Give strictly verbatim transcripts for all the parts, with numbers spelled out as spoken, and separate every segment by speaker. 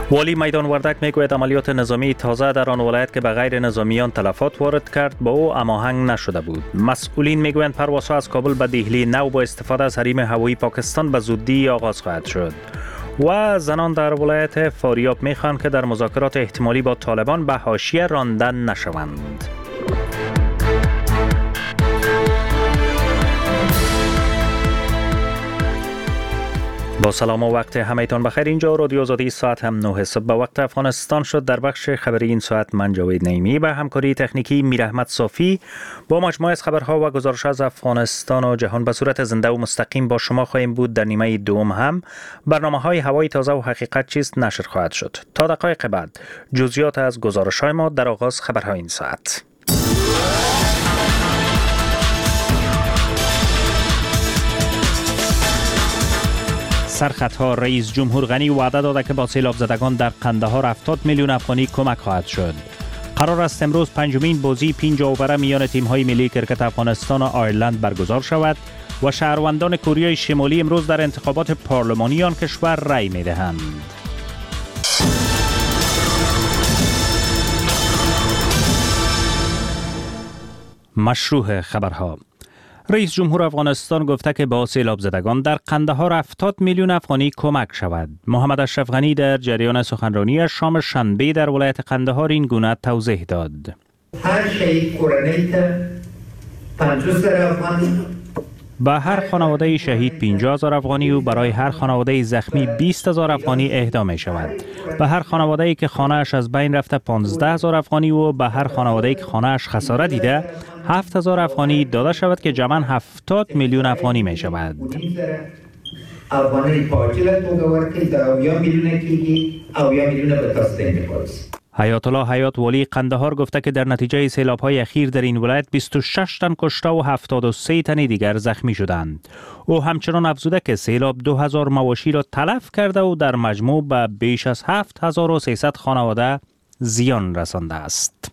Speaker 1: والی میدان وردک میگوید عملیات نظامی تازه در آن ولایت که به غیر نظامیان تلفات وارد کرد با او هماهنگ نشده بود. مسئولین میگویند پروازها از کابل به دهلی نو با استفاده از حریم هوایی پاکستان به زودی آغاز خواهد شد. و زنان در ولایت فاریاب میخواهند که در مذاکرات احتمالی با طالبان به حاشیه رانده نشوند. با سلام و وقت همه‌تان بخیر. اینجا رادیو آزادی ساعت هم نه صبح به وقت افغانستان شد. در بخش خبری این ساعت من جاوید نعیمی به همکاری تکنیکی میر احمد صافی با مجموعه از خبرها و گزارش از افغانستان و جهان به صورت زنده و مستقیم با شما خواهیم بود. در نیمه دوم هم برنامه‌های هوای تازه و حقیقت چیست نشر خواهد شد. تا دقایق بعد جزئیات از گزارش‌های ما در آغاز خبرهای این ساعت. سرخطها رئیس جمهور غنی وعده داده که با سیلاب زدگان در قندهار هفتاد میلیون افغانی کمک خواهد شد. قرار است امروز پنجمین بازی پنج اوور میان تیم‌های ملی کرکت افغانستان و آیرلند برگزار شود و شهروندان کره شمالی امروز در انتخابات پارلمانی آن کشور رأی می‌دهند. مشروع خبرها. رئیس جمهور افغانستان گفته که با سیلاب زدگان در قندهار هفتاد میلیون افغانی کمک شود. محمد اشرف غنی در جریان سخنرانی شام شنبه در ولایت قندهار این گونه توضیح داد.
Speaker 2: هر شهید کورنی ته پنجاه هزار افغانی،
Speaker 1: به هر خانواده شهید پنجاه هزار افغانی و برای هر خانواده زخمی بیست هزار افغانی اهدا می شود. به هر خانواده‌ای که خانه‌اش از بین رفته پانزده هزار افغانی و به هر خانواده‌ای که خانه‌اش خسارت دیده هفت هزار افغانی داده شود که جمعاً هفتاد میلیون افغانی می شود.
Speaker 2: افغانی پاچیل تو ورکی در اویا میلیون کیگی اویا میلیون به تاسته می‌خواست.
Speaker 1: حیات الله حیات والی قندهار گفته که در نتیجه سیلاب‌های اخیر در این ولایت بیست و شش تن کشته و هفتاد و سه تن دیگر زخمی شدند. او همچنان افزوده که سیلاب دو هزار مواشی را تلف کرده و در مجموع به بیش از هفت هزار و سیصد خانواده زیان رسانده است.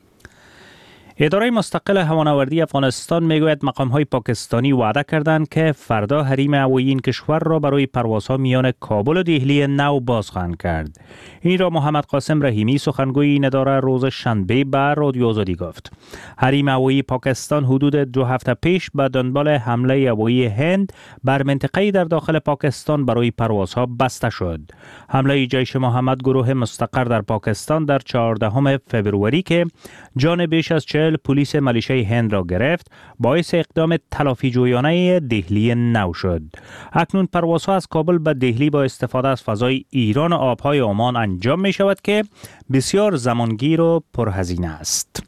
Speaker 1: اداره مستقل هوانوردی افغانستان میگوید مقام‌های پاکستانی وعده کردند که فردا حریم هوایی این کشور را برای پروازها میان کابل و دهلی نو باز خواهند کرد. این را محمد قاسم رحیمی سخنگوی این اداره روز شنبه به رادیو آزادی گفت. حریم هوایی پاکستان حدود دو هفته پیش به دنبال حمله هوایی هند بر منطقه‌ای در داخل پاکستان برای پروازها بسته شد. حمله جیش محمد گروه مستقر در پاکستان در چهاردهم فوریه که جان بیش از چهل پلیس ملیشه هند را گرفت باعث اقدام تلافی جویانه دهلی نو شد. اکنون پروازها از کابل به دهلی با استفاده از فضای ایران و آبهای عمان انجام می شود که بسیار زمانگیر و پرهزینه است.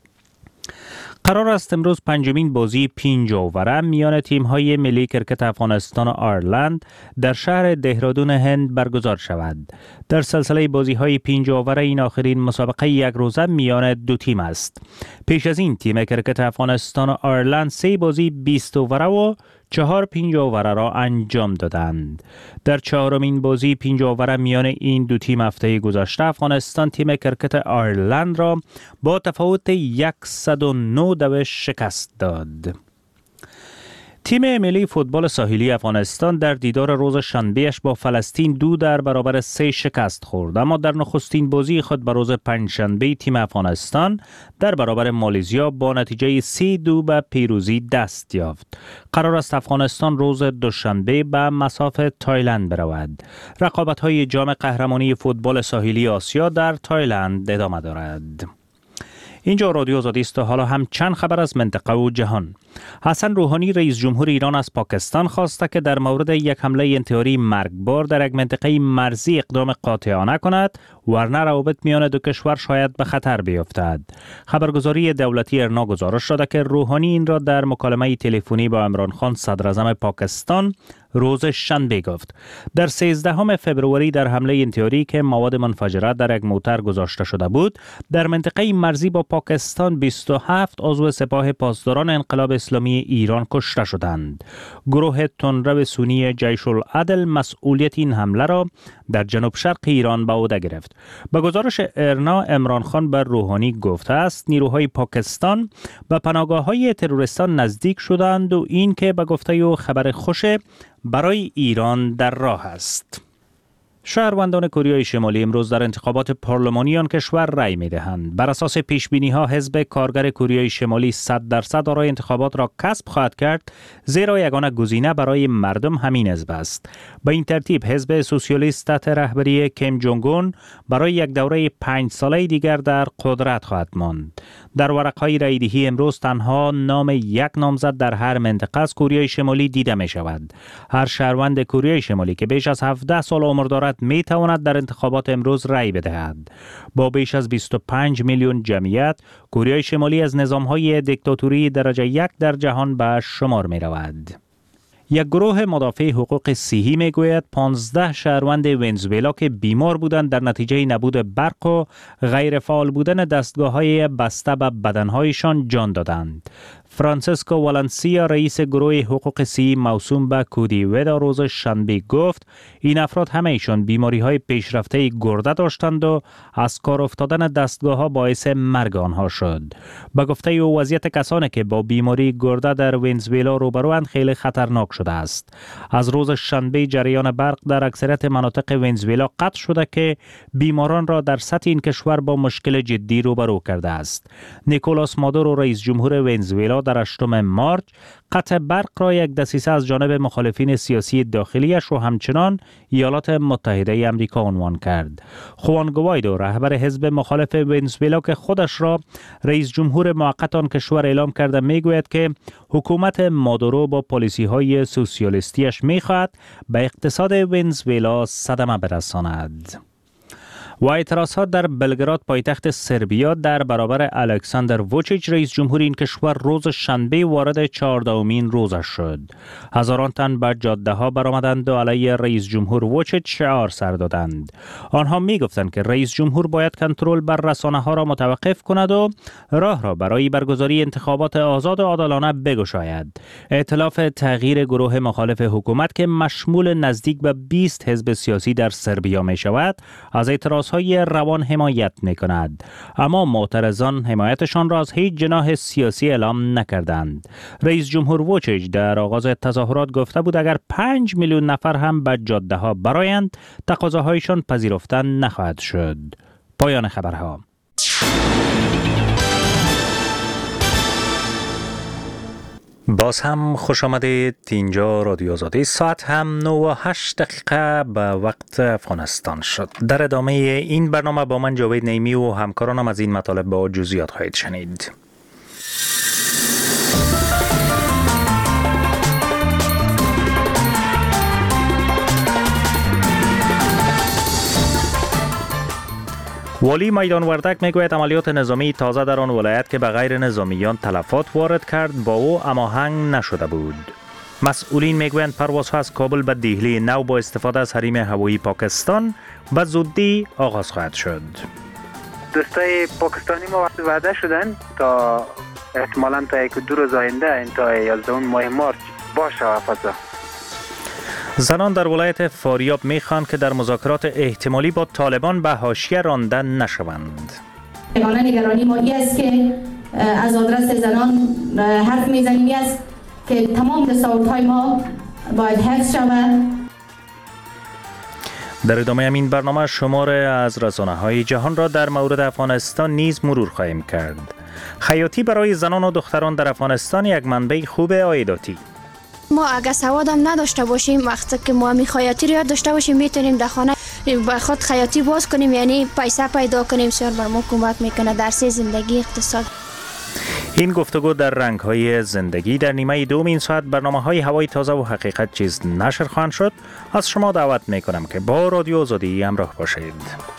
Speaker 1: قرار است امروز پنجمین بازی پنج اوور میان تیم‌های ملی کرکت افغانستان و آیرلند در شهر دهرادون هند برگزار شود. در سلسله بازی‌های پنج اوور این آخرین مسابقه یک روزه میان دو تیم است. پیش از این تیم کرکت افغانستان و آیرلند سه بازی بیست اوور و چهار پنج اوور را انجام دادند. در چهارمین بازی پنج اوور میان این دو تیم هفته گذشته افغانستان تیم کرکت آیرلند را با تفاوت صد و نه دوش شکست داد. تیم ملی فوتبال ساحلی افغانستان در دیدار روز شنبهش با فلسطین دو در برابر سه شکست خورد، اما در نخستین بازی خود به روز پنجشنبه تیم افغانستان در برابر مالزیا با نتیجه سه دو به پیروزی دست یافت. قرار است افغانستان روز دوشنبه به مصاف تایلند برود. رقابت‌های جام قهرمانی فوتبال ساحلی آسیا در تایلند ادامه دارد. اینجا رادیو آزادی است و حالا هم چند خبر از منطقه و جهان. حسن روحانی رئیس جمهور ایران از پاکستان خواسته که در مورد یک حمله انتحاری مرگبار در یک منطقه مرزی اقدام قاطعانه کند ورنه روابط میان دو کشور شاید به خطر بیفتد. خبرگزاری دولتی ارنا گزارش داده که روحانی این را در مکالمه تلفنی با عمران خان صدر اعظم پاکستان روز شنبه گفت. در سیزدهم فوریه در حمله انتحاری که مواد منفجره در یک موتر گذاشته شده بود در منطقه مرزی با پاکستان بیست و هفت عضو سپاه پاسداران انقلاب اسلامی ایران کشته شدند. گروه تندرو سنی جیش العدل مسئولیت این حمله را در جنوب شرق ایران به عهده گرفت. به گزارش ارنا عمران خان بر روحانی گفته است نیروهای پاکستان به پناهگاه‌های تروریستان نزدیک شدند و این که به گفته او خبر خوش برای ایران در راه است. شهروندان کره شمالی امروز در انتخابات پارلمانی آن کشور رأی می‌دهند. بر اساس پیش‌بینی‌ها حزب کارگر کره شمالی صد درصد آرای انتخابات را کسب خواهد کرد، زیرا یگانه گزینه برای مردم همین حزب است. به این ترتیب حزب سوسیالیست تحت رهبری کیم جونگ اون برای یک دوره پنج ساله دیگر در قدرت خواهد ماند. در ورقه‌های رأی‌دهی امروز تنها نام یک نامزد در هر منطقه از کره شمالی دیده می‌شود. هر شهروند کره شمالی که بیش از هفده سال عمر دارد می تواند در انتخابات امروز رأی بدهد. با بیش از بیست و پنج میلیون جمعیت، کره شمالی از نظام‌های دیکتاتوری درجه یک در جهان به شمار می رود. یک گروه مدافع حقوق صحی می گوید پانزده شهروند ونزوئلا که بیمار بودند در نتیجه نبود برق و غیر فعال بودن دستگاه‌های بسته به بدنهایشان جان دادند. فرانسیسکو والنسیا رئیس گروه حقوق صحی موسوم به کودیودا روز شنبه گفت این افراد همه ایشان بیماری های پیشرفته گرده داشتند و از کار افتادن دستگاه ها باعث مرگ آنها شد. به گفته او وضعیت کسانی که با بیماری گرده در ونزوئلا روبروند خیلی خطرناک شده است. از روز شنبه جریان برق در اکثریت مناطق ونزوئلا قطع شده که بیماران را در سطح این کشور با مشکل جدی روبرو کرده است. نیکولاس مادورو رئیس جمهور ونزوئلا در هشتم مارچ قطع برق را یک دسیسه از جانب مخالفین سیاسی داخلیش و همچنان ایالات متحده آمریکا عنوان کرد. خوان گوایدو رهبر حزب مخالف ونزوئلا که خودش را رئیس جمهور موقت آن کشور اعلام کرده میگوید که حکومت مادورو با پالیسی های سوسیالیستیش میخواهد به اقتصاد ونزوئلا صدمه برساند. و اعتراضات در بلگراد پایتخت سربیا در برابر الکساندر ووچیچ رئیس جمهور این کشور روز شنبه وارد چهاردهمین روزش شد. هزاران تن بر جاده ها برآمدند و علیه رئیس جمهور ووچیچ شعار سر دادند. آنها می گفتند که رئیس جمهور باید کنترل بر رسانه ها را متوقف کند و راه را برای برگزاری انتخابات آزاد و عادلانه بگشاید. ائتلاف تغییر گروه مخالف حکومت که مشمول نزدیک به بیست حزب سیاسی در سربیا می شود از اعتراض های روان حمایت می کند، اما معترضان حمایتشان را از هیچ جناح سیاسی اعلام نکردند. رئیس جمهور ووچیچ در آغاز تظاهرات گفته بود اگر پنج میلیون نفر هم به جاده ها برآیند تقاضاهایشان پذیرفته نخواهد شد. پایان خبرها. باز هم خوش آمدید. اینجا رادیو آزادی. ساعت هم نه و هشت دقیقه به وقت افغانستان شد. در ادامه این برنامه با من جاوید نیمی و همکارانم از این مطالب با جزئیات خواهید شنید. والی میدان وردک میگوید عملیات نظامی تازه در آن ولایت که به غیر نظامیان تلفات وارد کرد با او هماهنگ نشده بود. مسئولین میگویند پروازها از کابل به دهلی نو با استفاده از حریم هوایی پاکستان به زودی آغاز خواهد شد.
Speaker 3: دوستای پاکستانی ما وعده شدن تا احتمالاً تا یک دو روز آینده تا یازدهم ماه مارچ باشه فضا.
Speaker 1: زنان در ولایت فاریاب میخواند که در مذاکرات احتمالی با طالبان به حاشیه رانده نشوند.
Speaker 4: یگانه نگرانی ما این است که از آدرس زنان حرف میزنیم است که تمام تصاویرهای ما باید حفظ شود.
Speaker 1: در ادامه این برنامه شمار از رسانه‌های جهان را در مورد افغانستان نیز مرور خواهیم کرد. خیاطی برای زنان و دختران در افغانستان یک منبع خوب عایداتی.
Speaker 5: ما اگه سواد هم نداشته باشیم وقتی که ما می خیاطی رو یاد داشته باشیم میتونیم در خانه به خود خیاطی باز کنیم، یعنی پیسه پیدا کنیم. سر بر ما کمک میکنه در سه زندگی اقتصاد.
Speaker 1: این گفتگو در رنگ‌های زندگی در نیمه دوم این ساعت برنامه‌های هوای تازه و حقیقت چیز نشر خواهند شد. از شما دعوت میکنم که با رادیو آزادی همراه باشید.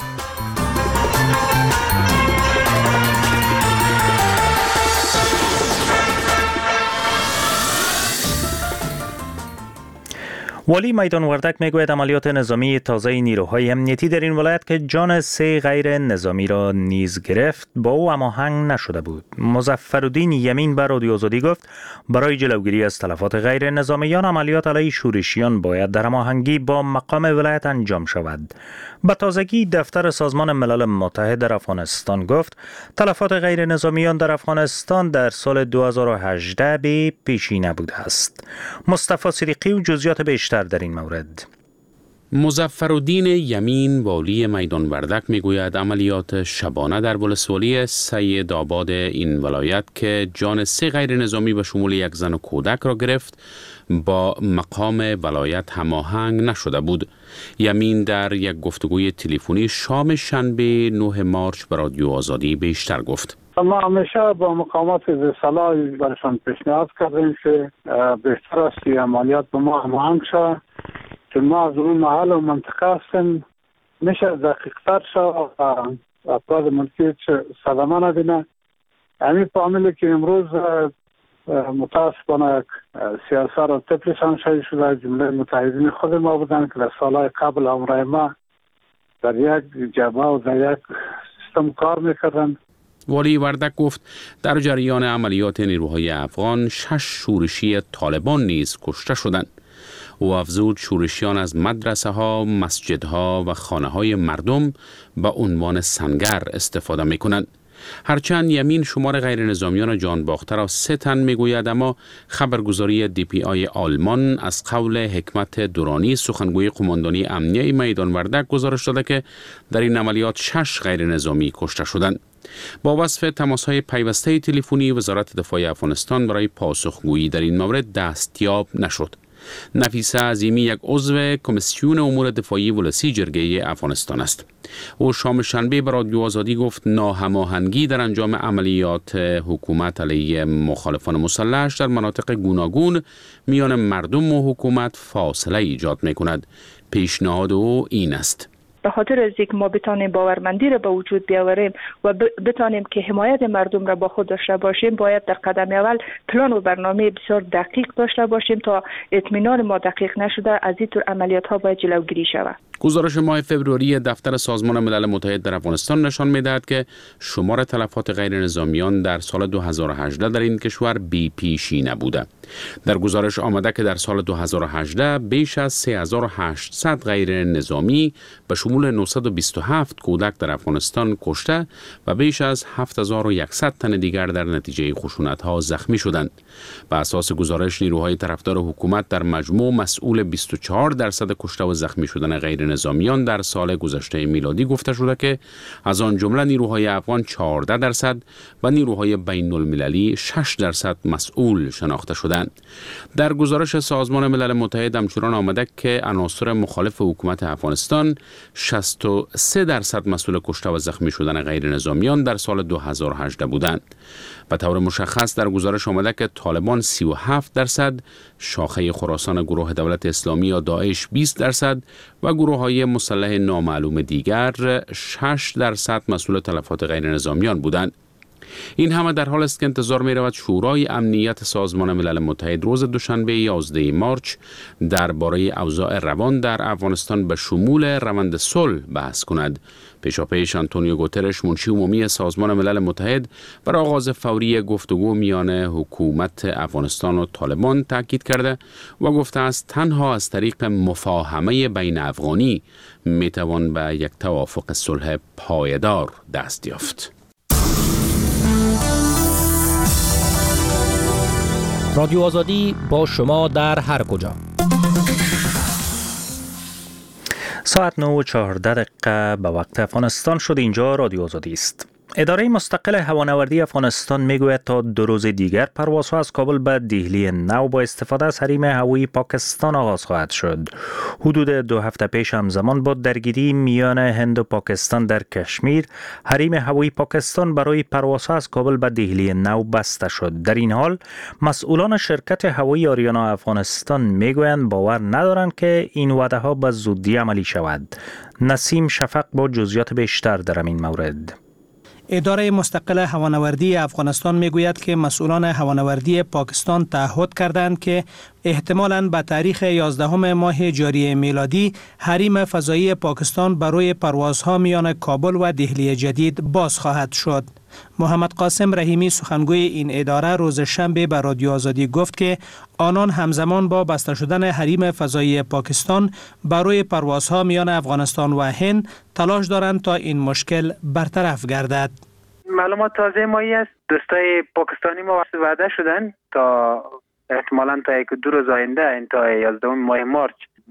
Speaker 1: والی میدان وردک میگوید عملیات نظامی تازه نیروهای امنیتی در این ولایت که جان سه غیر نظامی را نیز گرفت با او هماهنگ نشده بود. مظفرالدین یمین به رادیو آزادی گفت برای جلوگیری از تلفات غیر نظامیان عملیات علیه شورشیان باید در هماهنگی با مقام ولایت انجام شود. به تازگی دفتر سازمان ملل متحد در افغانستان گفت تلفات غیر نظامیان در افغانستان در سال دو هزار و هجده به پیشینه بوده است. مصطفی صدیقی و جزئیات بیشتر در این مورد.
Speaker 6: مظفرالدین یمین والی میدان وردک میگوید عملیات شبانه در ولسوالی سید آباد این ولایت که جان سه غیر نظامی به شمول یک زن و کودک را گرفت با مقام ولایت هماهنگ نشده بود. یمین در یک گفتگوی تلفنی شام شنبه نه مارچ به رادیو آزادی بیشتر گفت.
Speaker 7: ما همیشه با مقامات اصلاح برشان پیشنهاد کردیم که بهتر است که عملیات با ما هماهنگ شود، که ما از اون محل و منطقه هستیم، میشه دقیق‌تر شد و افراد ملکی صدمه نبینه. همین فامیلی که امروز متاسفانه سیاست را طفلشان شایی شده، جمله متحدین خود ما بودن که در سالهای قبل همراه ما در یک جبهه و در یک سیستم کار میکردن.
Speaker 6: والی وردک گفت در جریان عملیات نیروهای افغان شش شورشی طالبان نیز کشته شدند. او افزود شورشیان از مدرسه ها، مسجدها و خانه های مردم به عنوان سنگر استفاده می کنند. هرچند یمین شمار غیر نظامیان جان باخته را سه تن می گوید، اما خبرگزاری دی پی آی آلمان از قول حکمت دورانی سخنگوی قماندانی امنیه میدان وردک گزارش داده که در این عملیات شش غیر نظامی کشته شدند. با وصف تماس‌های پیوسته تلفنی وزارت دفاع افغانستان برای پاسخگویی در این مورد دستیاب نشد. نفیسه عظیمی یک عضو کمیسیون امور دفاعی ولسی جرگه افغانستان است. او شام شنبه به رادیو آزادی گفت ناهماهنگی در انجام عملیات حکومت علیه مخالفان مسلح در مناطق گوناگون میان مردم و حکومت فاصله ایجاد می‌کند. پیشنهاد او این است:
Speaker 8: به خاطر از اینکه ما بتانیم باورمندی را به وجود بیاوریم و بتانیم که حمایت مردم را با خود داشته باشیم، باید در قدم اول پلان و برنامه بسیار دقیق داشته باشیم تا اطمینان ما دقیق نشده از این طور عملیات ها باید جلوگیری شود.
Speaker 6: گزارش ماه فوریه دفتر سازمان ملل متحد در افغانستان نشان می‌دهد که شمار تلفات غیر نظامیان در سال دو هزار و هجده در این کشور بی پیشینه بوده. در گزارش آمده که در سال دو هزار و هجده بیش از سه هزار و هشتصد غیر نظامی به شمول نهصد و بیست و هفت کودک در افغانستان کشته و بیش از هفت هزار و صد تن دیگر در نتیجه خشونت‌ها زخمی شدند. بر اساس گزارش نیروهای طرفدار حکومت در مجموع مسئول بیست و چهار درصد کشته و زخمی شدن غیر نظامیان در سال گذشته میلادی گفته شده که از آن جمله نیروهای افغان چهارده درصد و نیروهای بین المللی شش درصد مسئول شناخته شدند. در گزارش سازمان ملل متحد همچنان آمده که عناصر مخالف حکومت افغانستان شصت و سه درصد مسئول کشته و زخمی شدن غیر نظامیان در سال دو هزار و هجده بودند. به طور مشخص در گزارش آمده که طالبان سی و هفت درصد، شاخه خراسان گروه دولت اسلامی یا داعش بیست درصد و گروه‌های مسلح نامعلوم دیگر شش درصد مسئول تلفات غیر نظامیان بودند. این همه در حال است که انتظار می رود شورای امنیت سازمان ملل متحد روز دوشنبه یازده مارچ درباره اوضاع روان در افغانستان به شمول روند صلح بحث کند. پیشاپیش آنتونیو گوترش منشی عمومی سازمان ملل متحد بر آغاز فوری گفتگو میان حکومت افغانستان و طالبان تاکید کرده و گفته است تنها از طریق مفاهمه بین افغانی می توان به یک توافق صلح پایدار دست یافت.
Speaker 9: رادیو آزادی با شما در هر کجا.
Speaker 1: ساعت نه و چهارده دقیقه به وقت افغانستان شد. اینجا رادیو آزادی است. اداره مستقل هوانوردی افغانستان میگوید تا دو روز دیگر پروازها از کابل به دهلی نو با استفاده از حریم هوایی پاکستان آغاز خواهد شد. حدود دو هفته پیش همزمان با درگیری میان هند و پاکستان در کشمیر، حریم هوایی پاکستان برای پروازها از کابل به دهلی نو بسته شد. در این حال مسئولان شرکت هوایی آریانا افغانستان میگویند باور ندارند که این وعده ها به زودی عملی شود. نسیم شفق با جزئیات بیشتر در این مورد.
Speaker 10: اداره مستقل هوانوردی افغانستان میگوید که مسئولان هوانوردی پاکستان تعهد کردند که احتمالاً به تاریخ یازدهم ماه جاری میلادی حریم فضایی پاکستان برای پروازها میان کابل و دهلی جدید باز خواهد شد. محمد قاسم رحیمی سخنگوی این اداره روز شنبه به رادیو آزادی گفت که آنان همزمان با بسته شدن حریم فضایی پاکستان برای پروازها میان افغانستان و هند تلاش دارند تا این مشکل برطرف گردد.
Speaker 3: معلومات تازه مایی است. دوستای پاکستانی ما وعده شدن تا احتمالاً تا یک دو روز آینده تا یازدهم ماه مارچ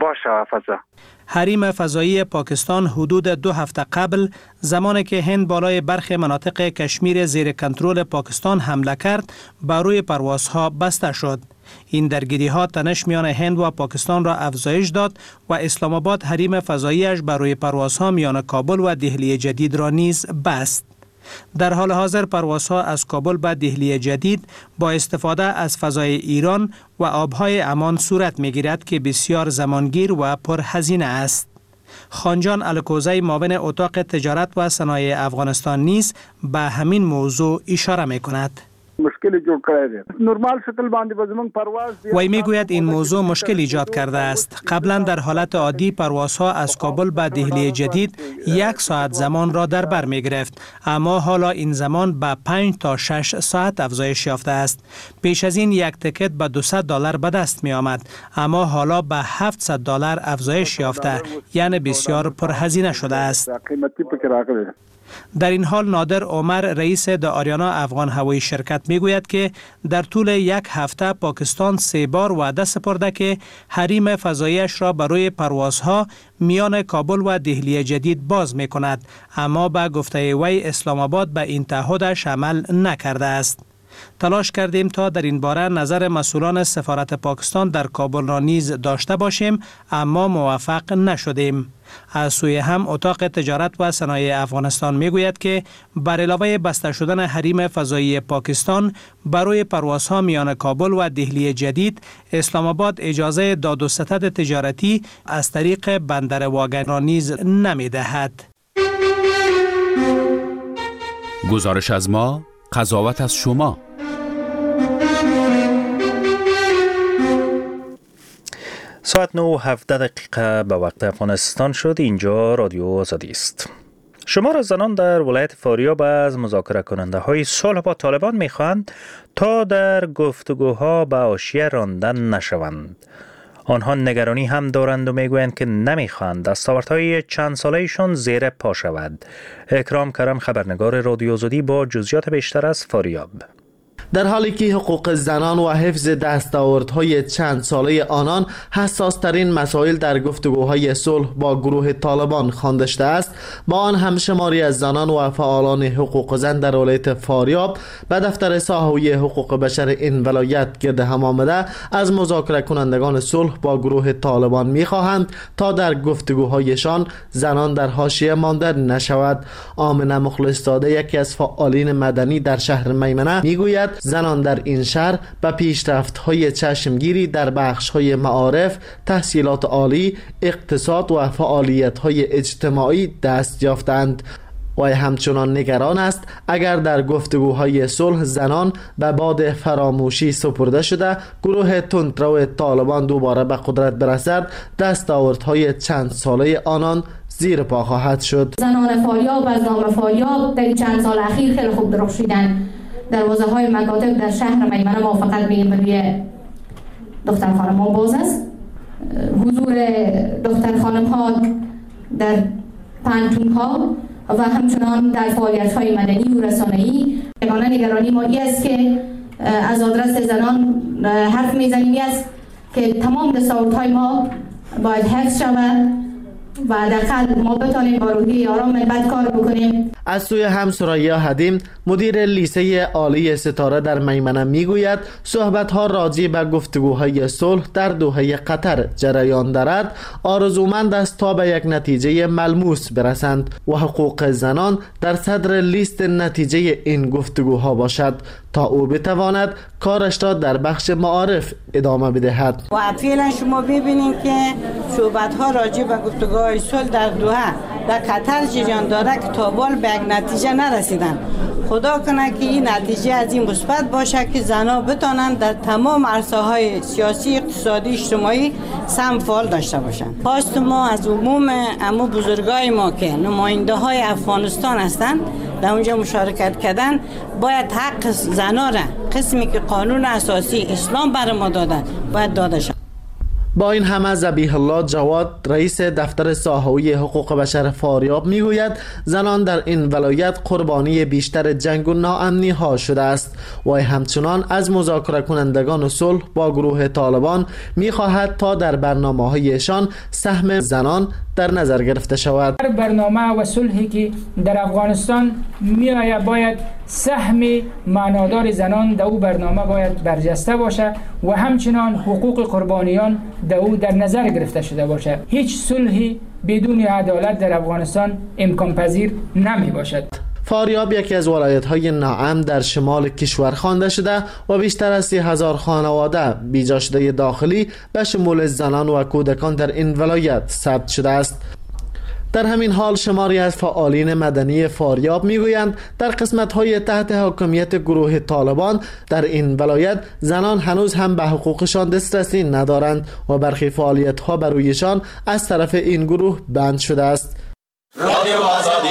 Speaker 3: باشه فضا.
Speaker 10: حریم فضایی پاکستان حدود دو هفته قبل زمانی که هند بالای برخی مناطق کشمیر زیر کنترل پاکستان حمله کرد بر روی پروازها بسته شد. این درگیری ها تنش میان هند و پاکستان را افزایش داد و اسلام آباد حریم فضاییش بر روی پروازها میان کابل و دهلی جدید را نیز بست. در حال حاضر پروازها از کابل به دهلی جدید با استفاده از فضای ایران و آبهای عمان صورت میگیرد که بسیار زمانگیر و پرهزینه است. خانجان الکوزی معاون اتاق تجارت و صنایع افغانستان نیز به همین موضوع اشاره میکند.
Speaker 7: مشکل جوړ کړی دی. نورمال شکل باندې به زموږ پرواز
Speaker 10: وی میگوید این موضوع مشکل ایجاد کرده است. قبلا در حالت عادی پروازها از کابل به دهلی جدید یک ساعت زمان را در بر می گرفت، اما حالا این زمان به پنج تا شش ساعت افزایش یافته است. پیش از این یک تکت به دویست دلار به دست می آمد، اما حالا به هفتصد دلار افزایش یافته، یعنی بسیار پرهزینه شده است. در این حال نادر عمر رئیس د آریانا افغان هوایی شرکت میگوید که در طول یک هفته پاکستان سه بار وعده سپرده که حریم فضاییش را برای پروازها میان کابل و دهلی جدید باز می کند، اما به گفته وی اسلام آباد به این تعهدش عمل نکرده است. تلاش کردیم تا در این باره نظر مسئولان سفارت پاکستان در کابل را نیز داشته باشیم، اما موفق نشدیم. از سوی هم اتاق تجارت و صنایع افغانستان میگوید که بر علاوه بسته شدن حریم فضایی پاکستان برای پروازها میان کابل و دهلی جدید، اسلام آباد اجازه داد و ستد تجارتی از طریق بندر واگن را نیز نمیدهد.
Speaker 6: گزارش از ما، قضاوت از شما.
Speaker 1: ساعت نه و هفده دقیقه به وقت افغانستان شد. اینجا رادیو آزادی است. شمار زنان در ولایت فاریاب از مذاکره کننده های صلح با طالبان می خواهند تا در گفتگوها به حاشیه راندن نشوند. آنها نگرانی هم دارند و میگویند که نمیخواهند دستاوردهای چند سالهشان زیر پا شود. اکرام کرم، خبرنگار رادیو آزادی، با جزئیات بیشتر از فاریاب.
Speaker 11: در حالی که حقوق زنان و حفظ دستاوردهای چند ساله آنان حساس‌ترین مسائل در گفتگوهای صلح با گروه طالبان خوانده شده است، با آن همشماری از زنان و فعالان حقوق زن در ولایت فاریاب به دفتر ساحوی حقوق بشر این ولایت گرد هم آمده از مذاکره کنندگان صلح با گروه طالبان می‌خواهند تا در گفتگوهایشان زنان در حاشیه مانده نشود. آمنه مخلص‌زاده، یکی از فعالین مدنی در شهر میمنه، میگوید زنان در این شهر به پیشرفت‌های چشمگیری در بخش‌های معارف، تحصیلات عالی، اقتصاد و فعالیت‌های اجتماعی دست یافتند. و همچنان نگران است اگر در گفتگوهای صلح زنان به باد فراموشی سپرده شده گروه تندرو طالبان دوباره به قدرت برسد، دستاوردهای چند ساله آنان زیر پا خواهد شد.
Speaker 4: زنان فاریاب از نام فاریاب در چند سال اخیر خیلی خوب درخشیدن. دروازه های مکاتب در شهر میمنه موافقت به برای دختر خانم ها باز است. حضور دختر خانم ها در پانتون ها و همچنان در فعالیت های مدنی و رسانه‌ای. یگانه نگرانی ما این است که از آدرس زنان حرف میزنیم است که تمام دستاوردهای ما باید حفظ شود و دقیقاً ما بتانیم با روحی آرام بد کار بکنیم.
Speaker 11: از سوی هم سریا حدیم، مدیر لیسه عالی ستاره در میمنه، میگوید صحبت‌ها راجع به گفتگوهای صلح در دوحه قطر جریان دارد. آرزومند است تا به یک نتیجه ملموس برسند و حقوق زنان در صدر لیست نتیجه این گفتگوها باشد تا او بتواند کارش را در بخش معارف ادامه بدهد.
Speaker 12: و فعلا شما ببینید که صحبت‌ها راجع به گفتگوهای صلح در دوحه در قطر جریان داره که تا بال به یک نتیجه نرسیدن. خدا کنه که این نتیجه از این مثبت باشه که زنان بتانند در تمام عرصه‌های سیاسی، اقتصادی، اجتماعی سهم فعال داشته باشند. خواست ما از عموم امو بزرگای ما که نماینده های افغانستان هستند در اونجا مشارکت کردن، باید حق زنان را قسمی که قانون اساسی اسلام بر ما دادن باید داده شود.
Speaker 11: با این همه ذبیح الله جواد رئیس دفتر ساحوی حقوق بشر فاریاب میگوید زنان در این ولایت قربانی بیشتر جنگ و ناامنی ها شده است و همچنان از مذاکره کنندگان صلح با گروه طالبان میخواهد تا در برنامه هایشان سهم زنان در نظر گرفته شود.
Speaker 13: برنامه و صلحی که در افغانستان میآید باید سهم معنادار زنان در او برنامه باید برجسته باشه و همچنان حقوق قربانیان در او در نظر گرفته شده باشه. هیچ صلحی بدون عدالت در افغانستان امکان پذیر نمی باشد.
Speaker 11: فاریاب یکی از ولایت‌های ناامن در شمال کشور خوانده شده و بیشتر از سی هزار خانواده بیجا شده داخلی به شمول زنان و کودکان در این ولایت ثبت شده است. در همین حال شماری از فعالین مدنی فاریاب میگویند در قسمت‌های تحت حاکمیت گروه طالبان در این ولایت زنان هنوز هم به حقوقشان دسترسی ندارند و برخی فعالیت‌ها بر رویشان از طرف این گروه بند شده است. رادیو آزادی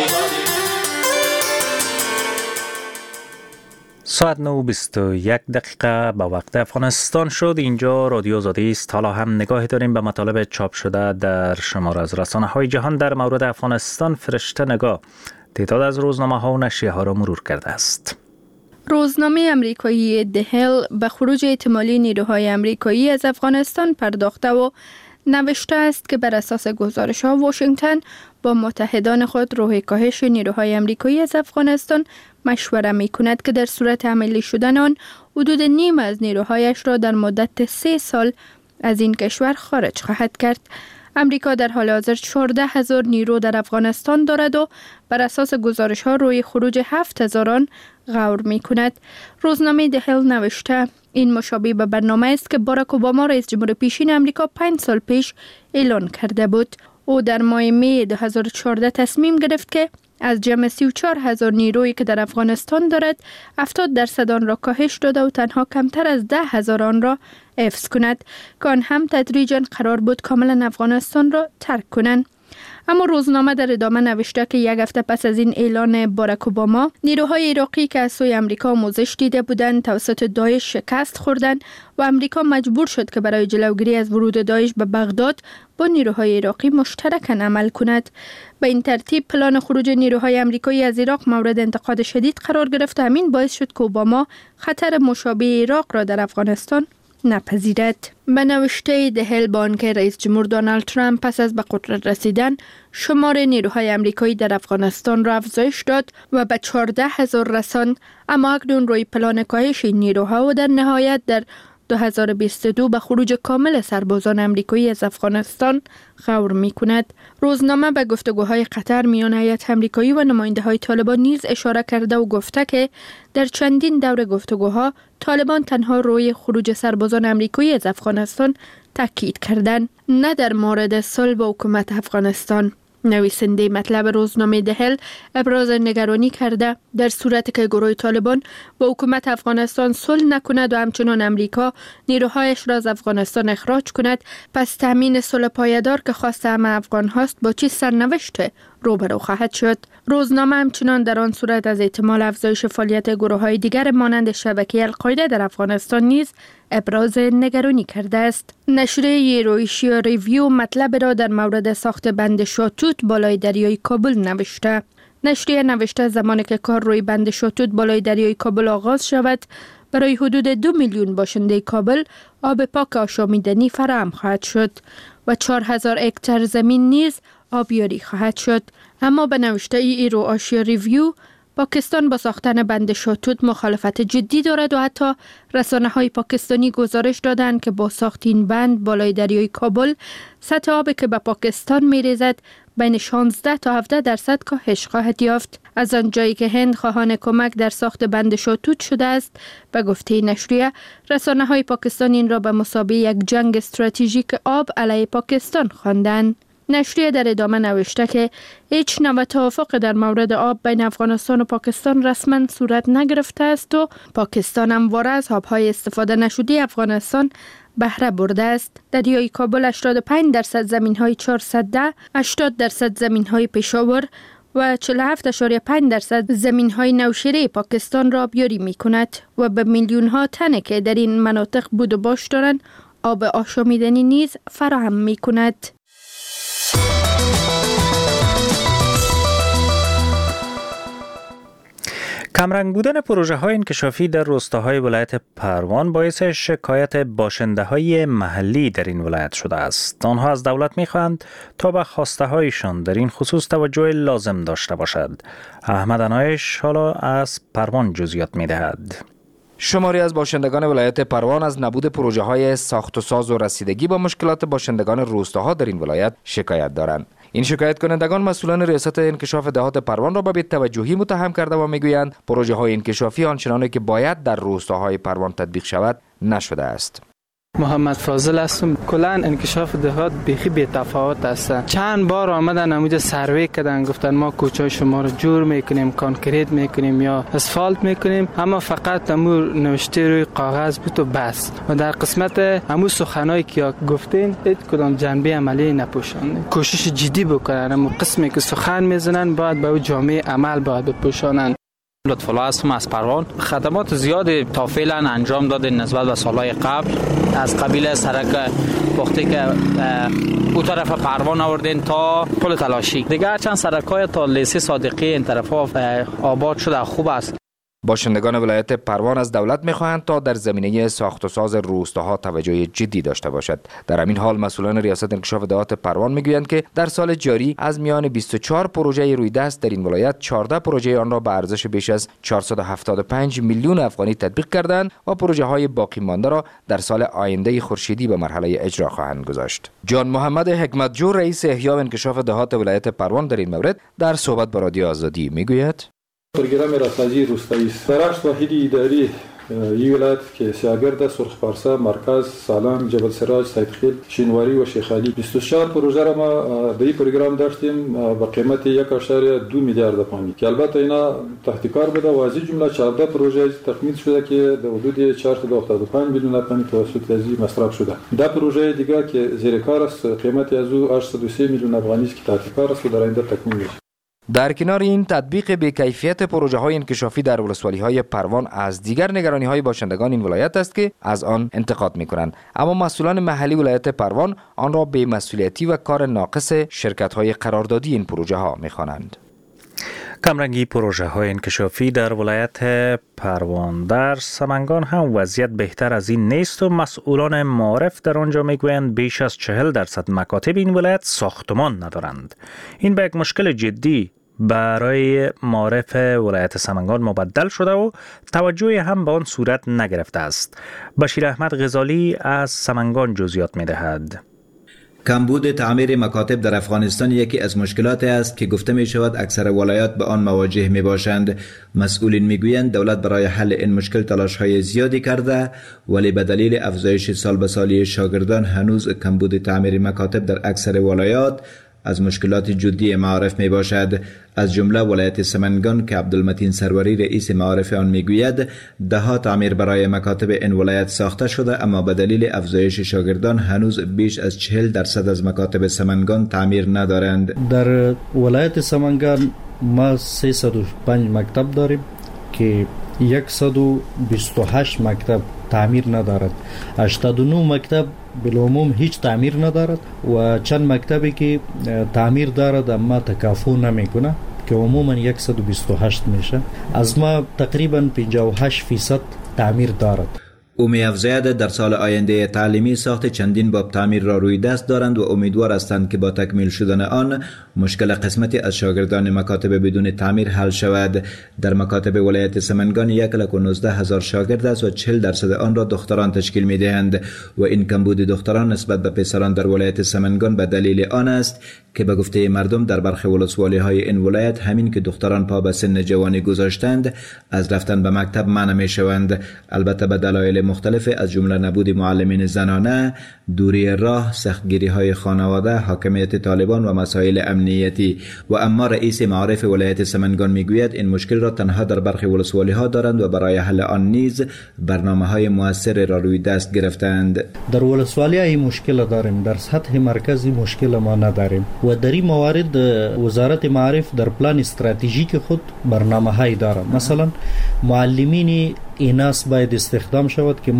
Speaker 1: ساعت نه و بیست و یک دقیقه به وقت افغانستان شد. اینجا رادیو آزادی است. حالا هم نگاهی داریم به مطالب چاپ شده در شماره از رسانه های جهان در مورد افغانستان. فرشته نگاه تعداد از روزنامه ها و نشریه ها را مرور کرده است.
Speaker 14: روزنامه امریکایی د هیل به خروج احتمالی نیروهای امریکایی از افغانستان پرداخته و نوشته است که بر اساس گزارش ها واشنگتن با متحدان خود راه کاهش نیروهای امریکایی از افغانستان مشوره می کند که در صورت عملی شدن آن حدود نیم از نیروهایش را در مدت سه سال از این کشور خارج خواهد کرد. امریکا در حال حاضر چهارده هزار نیرو در افغانستان دارد و بر اساس گزارش ها روی خروج هفت هزار آن غور می کند. روزنامه د هیل نوشته این مشابه به برنامه است که باراک اوباما رئیس جمهور پیشین امریکا پنج سال پیش اعلان کرده بود. او در ماه می دو هزار و چهارده تصمیم گرفت که از جمع سی و چهار هزار نیرویی که در افغانستان دارد هفتاد درصد آن را کاهش داده و تنها کمتر از ده هزار آن را حفظ کند که آن هم تدریجاً قرار بود کاملا افغانستان را ترک کنند. اما روزنامه در ادامه نوشته که یک هفته پس از این اعلان باراک اوباما نیروهای عراقی که از سوی امریکا آموزش دیده بودند توسط داعش شکست خوردند و امریکا مجبور شد که برای جلوگیری از ورود داعش به بغداد با نیروهای عراقی مشترکاً عمل کند. به این ترتیب پلان خروج نیروهای امریکایی از عراق مورد انتقاد شدید قرار گرفت و همین باعث شد که اوباما خطر مشابه عراق را در افغانستان نپذیرد. به نوشته د هیل با آنکه رئیس جمهور دونالد ترامپ پس از به قدرت رسیدن شمار نیروهای امریکایی در افغانستان را افزایش داد و به چهارده هزار رساند، اما اکنون روی پلان کاهش این نیروها و در نهایت در دو هزار و بیست و دو به خروج کامل سربازان امریکایی از افغانستان غور می کند. روزنامه به گفتگوهای قطر میان هیئت امریکایی و نماینده های طالبان نیز اشاره کرده و گفته که در چندین دور گفتگوها طالبان تنها روی خروج سربازان امریکایی از افغانستان تاکید کردند، نه در مورد صلح با حکومت افغانستان. نویسنده مطلب روزنامه د هیل ابراز نگرانی کرده در صورتی که گروه طالبان با حکومت افغانستان صلح نکند و همچنان امریکا نیروهایش را از افغانستان اخراج کند، پس تامین صلح پایدار که خواست همه افغان هاست با چه سرنوشت روبرو خواهد شد. روزنامه همچنان در آن صورت از احتمال افزایش فعالیت گروه های دیگر مانند شبکه القاعده در افغانستان نیز ابراز نگرانی کرده است. نشریه یورویشیا ریویو مطلب را در مورد ساخت بند شاتوت بالای دریای کابل نوشته. نشریه نوشته زمانی که کار روی بند شاتوت بالای دریای کابل آغاز شود، برای حدود دو میلیون باشنده کابل آب پاک آشامیدنی فراهم خواهد شد و چهار هزار هکتار زمین نیز آبیاری خواهد شد. اما به نوشته ایرو آشیا ریویو پاکستان با ساختن بند شاتوت مخالفت جدی دارد و حتی رسانه های پاکستانی گزارش دادند که با ساخت این بند بالای دریای کابل سطح آبی که به پاکستان می ریزد بین شانزده تا هفده درصد کاهش خواهد یافت. از آنجایی که هند خواهان کمک در ساخت بند شاتوت شده است، به گفته نشریه رسانه های پاکستان این را به مثابه یک جنگ استراتژیک آب علیه پاکستان خواندند. نشریه در ادامه نوشته که هیچ نوع توافق در مورد آب بین افغانستان و پاکستان رسما صورت نگرفته است و پاکستان همواره از آبهای استفاده نشده افغانستان بهره برده است. دریای کابل هشتاد و پنج درصد زمین‌های چهارصد و ده، هشتاد درصد زمین‌های پشاور و چهل و هفت اشاریه پنج درصد زمین‌های نوشیره پاکستان را آبیاری می‌کند و به میلیون‌ها تن که در این مناطق بود و باش دارند آب آشامیدنی نیز فراهم می کند.
Speaker 1: کمرنگ بودن پروژه های انکشافی در روستاهای ولایت پروان باعث شکایت باشنده های محلی در این ولایت شده است. آنها از دولت می خواهند تا به خواسته هایشان در این خصوص توجه لازم داشته باشد. احمد عنایش حالا از پروان جزئیات می دهد.
Speaker 15: شماری از باشندگان ولایت پروان از نبود پروژه های ساخت و ساز و رسیدگی با مشکلات باشندگان روستاها در این ولایت شکایت دارند. این شکایت کنندگان مسئولان ریاست انکشاف دهات پروان را به بی‌توجهی متهم کرده و میگویند پروژه های انکشافی آنچنانی که باید در روستاهای پروان تطبیق شود نشده است.
Speaker 16: محمد فاضل هستم. کلا انکشاف دهات بیخی بی تفاوت است. چند بار آمدن نمود سروی کردن، گفتن ما کوچه شما رو جور میکنیم، کانکریت میکنیم یا اسفالت میکنیم، اما فقط امو نوشته روی کاغذ بود و بس. و در قسمت امو سخنایی که گفتین هیچ کدام جنبه عملی نپوشاندن. کوشش جدی بکنن، امو قسمی که سخن میزنن باید به او جامعه عمل باید بپوشانن.
Speaker 17: لطف‌الله هستم از پروان. خدمات زیادی تا فعلا انجام داده نسبت به سالهای قبل، از قبیل سرک وقتی که او طرف پروان آوردین تا پل تلاشی، دیگر چند سرک‌های تا لیسه صادقی این طرفا آباد شده خوب است.
Speaker 15: باشندگان ولایت پروان از دولت می‌خواهند تا در زمینه ساخت و ساز روستاها توجه جدی داشته باشد. در همین حال مسئولان ریاست انکشاف دهات پروان میگویند که در سال جاری از میان بیست و چهار پروژه روی دست در این ولایت چهارده پروژه آن را به ارزش بیش از چهارصد و هفتاد و پنج میلیون افغانی تطبیق کردند و پروژه های باقی مانده را در سال آینده خورشیدی به مرحله اجرا خواهند گذاشت. جان محمد حکمتجو رئیس احیا و انکشاف دهات ولایت پروان در این مورد در صحبت با رادیو آزادی میگوید:
Speaker 18: پروگرام راسازی روستایی است. در هشت واحد اداری این ولایت که سیاگرد، سرخ پارسا، مرکز، سالنگ، جبل سراج، سیدخیل، شینواری و شیخ علي بیست و چهار پروژه را ما در این پروگرام داشتیم با قیمت یک و دو میلیارد افغانی که البته اینا تحت کار بوده و از این جمله چهارده پروژه تکمیل شده که در حدود چهارصد و هفتاد و پنج میلیون افغانی توسط از مصرف شده. ده پروژه دیگه که زیر کار است قیمت از او هشتصد و سه میلیون افغانی است که تحت کار است و در آینده تکمیل میشه.
Speaker 15: در کنار این تطبیق بی‌کیفیت پروژه های انکشافی در ولسوالی های پروان از دیگر نگرانی های باشندگان این ولایت است که از آن انتقاد می کنند، اما مسئولان محلی ولایت پروان آن را بی مسئولیتی و کار ناقص شرکت های قراردادی این پروژه ها می خوانند.
Speaker 1: کمرنگی پروژه های انکشافی در ولایت پروان. در سمنگان هم وضعیت بهتر از این نیست و مسئولان معارف در آنجا میگویند بیش از چهل درصد مکاتب این ولایت ساختمان ندارند. این به یک مشکل جدی برای معارف ولایت سمنگان مبدل شده و توجه هم به آن صورت نگرفته است. بشیر احمد غزالی از سمنگان جزئیات می‌دهد.
Speaker 19: کمبود تعمیر مکاتب در افغانستان یکی از مشکلات است که گفته می شود اکثر ولایات به آن مواجه می باشند. مسئولین می گویند دولت برای حل این مشکل تلاش های زیادی کرده، ولی به دلیل افزایش سال به سالی شاگردان هنوز کمبود تعمیر مکاتب در اکثر ولایات از مشکلات جدی معارف می باشد. از جمله ولایت سمنگان که عبدالمتین سروری رئیس معارف آن می گوید ده ها تعمیر برای مکاتب این ولایت ساخته شده، اما به دلیل افزایش شاگردان هنوز بیش از چهل درصد از مکاتب سمنگان تعمیر ندارند.
Speaker 20: در ولایت سمنگان ما سیصد و پنج مکتب داریم که صد و بیست و هشت مکتب تعمیر ندارد. هشتاد و نه مکتب بالعموم هیچ تعمیر ندارد و چند مکتبی که تعمیر دارد اما تکافو نمیکنه که عموما صد و بیست و هشت میشه. از ما تقریبا پنجاه و هشت فیصد تعمیر دارد.
Speaker 19: او می افزاید در سال آینده تعلیمی ساخت چندین باب تعمیر را روی دست دارند و امیدوار هستند که با تکمیل شدن آن مشکل قسمتی از شاگردان مکاتب بدون تعمیر حل شود. در مکاتب ولایت سمنگان یک لک و نوزده هزار شاگرد است و چهل درصد آن را دختران تشکیل می دهند و این کمبود دختران نسبت به پسران در ولایت سمنگان به دلیل آن است که به گفته مردم در برخی ولسوالی های این ولایت همین که دختران پا به سن جوانی گذاشتند از رفتن به مکتب منع می شوند. البته به دلایل مختلف از جمله نبود معلمین زنانه، دوری راه، سختگیری های خانواده، حاکمیت طالبان و مسائل امنیتی. و اما رئیس معارف ولایت سمنگان میگوید این مشکل را تنها در برخی ولسوالی ها دارند و برای حل آن نیز برنامه های موثر را روی دست گرفتند.
Speaker 20: در ولسوالی ها این مشکل داریم، در سطح مرکزی مشکل ما نداریم و در این موارد وزارت معارف در پلان استراتژیک خود برنامه های دارد. مثلا معلمین ایناس باید استخدام شود که ما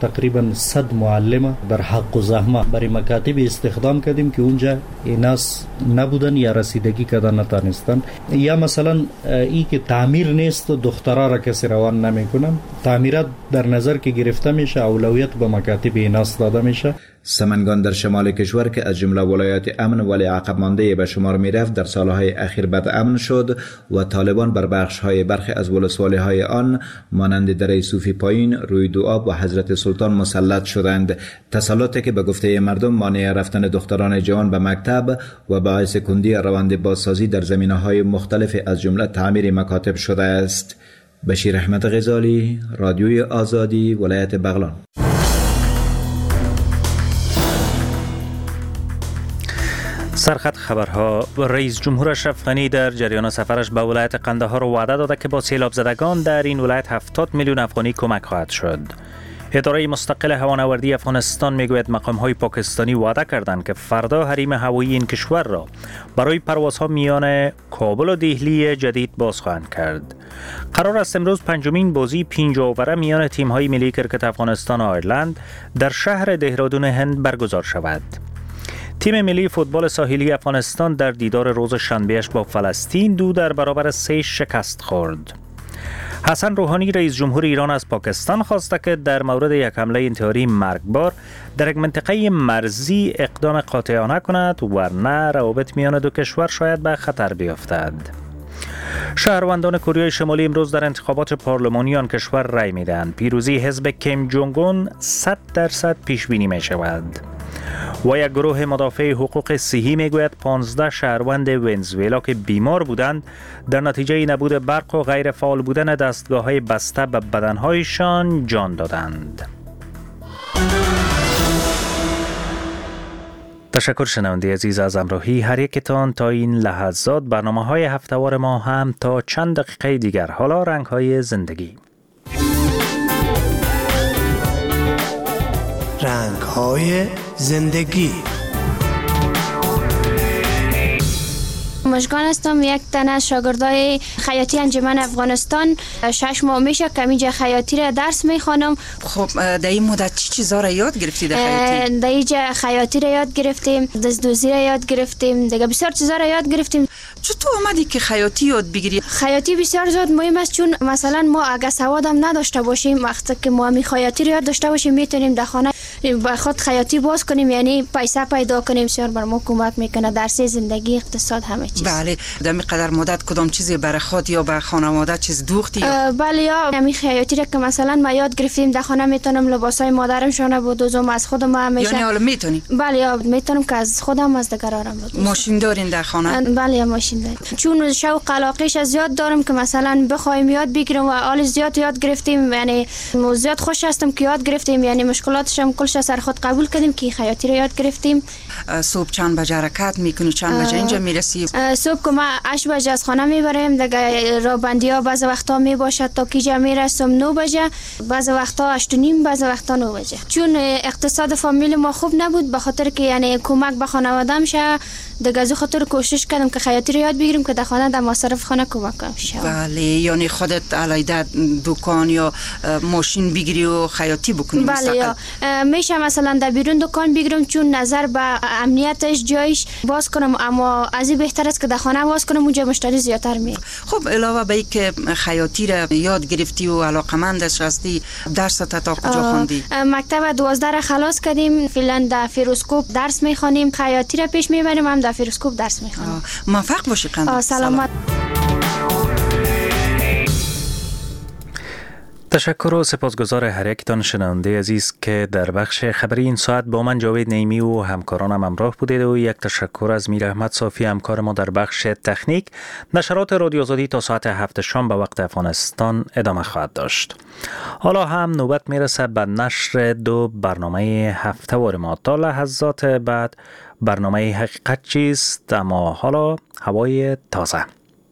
Speaker 20: تقریبا صد معلم در حق و زحمه برای مکاتب استخدام کردیم که اونجا ایناس نبودن یا رسیدگی کردن نتانستن. یا مثلا ای که تعمیر نیست دخترها را کسی روان نمیکنن. تعمیرات در نظر که گرفته میشه اولویت به مکاتب ایناس داده میشه.
Speaker 19: سمنگان در شمال کشور که از جمله ولایات امن ولی عقب مانده به شمار می رفت در سالهای اخیر بد امن شد و طالبان بر بخش‌های برخی از ولسوالی‌های آن مانند دره صوفی پایین، روی آب و حضرت سلطان مسلط شدند. تسلطی که به گفته مردم مانع رفتن دختران جوان به مکتب و باعث کندی روند بازسازی در زمینه‌های مختلف از جمله تعمیر مکاتب شده است. بشیر احمد غزالی، رادیوی آزادی، ولایت بغلان.
Speaker 1: سرخط خبرها. رئیس جمهور اشرف غنی در جریان سفرش به ولایت قندهار وعده داده که با سیلاب زدگان در این ولایت هفتاد میلیون افغانی کمک خواهد شد. اداره مستقل هوانوردی افغانستان میگوید مقام‌های پاکستانی وعده کردند که فردا حریم هوایی این کشور را برای پروازها میان کابل و دهلی جدید باز خواهند کرد. قرار است امروز پنجمین بازی پنج اووره میان تیم‌های ملی کرکت افغانستان و آیرلند در شهر دهرادون هند برگزار شود. تیم ملی فوتبال ساحلی افغانستان در دیدار روز شنبهش با فلسطین دو در برابر سه شکست خورد. حسن روحانی رئیس جمهور ایران از پاکستان خواسته که در مورد یک حمله انتحاری مرگبار در یک منطقه مرزی اقدام قاطعانه کند ورنه روابط میان دو کشور شاید به خطر بیفتد. شهروندان کره شمالی امروز در انتخابات پارلمانی آن کشور رای میدهند. پیروزی حزب کیم جونگ اون صد درصد پیش بینی می شود. و یک گروه مدافع حقوق صحی میگوید پانزده شهروند ونزوئلا که بیمار بودند در نتیجه نبود برق و غیر فعال بودن دستگاه‌های بسته به بدنهایشان جان دادند. تشکر شنونده عزیز از همراهی هر یکتان تا این لحظات. برنامه‌های هفته‌وار ما هم تا چند دقیقه دیگر. حالا رنگ‌های زندگی.
Speaker 21: رنگ‌های زندگی.
Speaker 5: مشکان هستم، یک تن از شاگردای خیاطی انجمن افغانستان. شش ماه میشه که اینجا خیاطی را درس میخوانم.
Speaker 22: خب در این مدت چی چیزا را یاد گرفتی در خیاطی؟
Speaker 5: در اینجا خیاطی را یاد گرفتیم، دستدوزی را یاد گرفتیم، دیگه بسیار چیزا را یاد گرفتیم.
Speaker 22: چطور آمدی که خیاطی یاد بگیری؟
Speaker 5: خیاطی بسیار زیاد مهم است، چون مثلا ما اگه سواد هم نداشته باشیم وقتی که ما می خیاطی را یاد داشته باشیم میتونیم در خانه با خود خیاطی باز کنیم، یعنی پیسه پیدا کنیم. بسیار بر ما کمک میکنه در سه زندگی، اقتصاد، همه چیز.
Speaker 22: بله. در قدر مدت کدام چیزی برای خود یا برای خانواده چیز دوختی؟
Speaker 5: بله، یا همین خیاطی را که مثلا ما یاد گرفتیم در خانه میتونم لباسای مادرم شونه بدوزم، از خودم همیشه.
Speaker 22: یعنی حالا میتونی؟
Speaker 5: بله، یا میتونم که از خودم از دیگرانم بدوزم.
Speaker 22: ماشین دارین در خانه؟
Speaker 5: بله، ماشین داریم. چون شوق علاقه‌اش زیاد دارم که مثلا بخوایم یاد بگیرم و حال زیاد یاد گرفتیم، یعنی زیاد خوش هستم که یاد گرفتیم، یعنی مشکلاتش هم کلش سر خود قبول کردیم که خیاطی را یاد گرفتیم.
Speaker 22: صبح چند بجه حرکت میکنی؟ چند بجه اینجا میرسی؟
Speaker 5: صبح که ما هشت بجه از خانه میبریم، دیگه رابندی ها بعض وقتا میباشد تا کیجا میرسم نه بجه، بعض وقتا هشت و نیم، بعض وقتا نه بجه. چون اقتصاد فامیل ما خوب نبود، به خاطر که یعنی کمک به خانواده‌ام شه، دیگه از خاطر کوشش کردم که خیاطی رو یاد بگیرم که در خانه در مصرف خانه کمک کنم.
Speaker 22: بله، یعنی خودت علیده دکان یا ماشین بگیری و خیاطی بکنی؟
Speaker 5: بله، یا میشه مثلا در بیرون دکان بگیرم، چون نظر به امنیتش جایش باز کنم، اما از این بهتر است که در خانه باز کنم، اونجا مشتری زیادتر میاد.
Speaker 22: خب علاوه به اینکه خیاطی رو یاد گرفتی و علاقمندش هستی، درس تا کجا خوندی؟
Speaker 5: مکتب دوازده را خلاص کردیم، فعلا در فیروسکوپ درس میخوانیم، خیاطی را پیش میبریم، هم در فیروسکوپ درس میخوانیم.
Speaker 22: موفق باشی قندهار.
Speaker 5: سلامت.
Speaker 1: تشکر و سپاسگزار هر یکتان شنونده عزیز که در بخش خبری این ساعت با من جاوید نیمی و همکارانم همراه بودید و یک تشکر از میر احمد صافی همکار ما در بخش تکنیک. نشرات رادیو آزادی تا ساعت هفت شام به وقت افغانستان ادامه خواهد داشت. حالا هم نوبت میرسه به نشر دو برنامه هفته‌وار ما. تا لحظات بعد برنامه حقیقت چیست، اما حالا هوای تازه.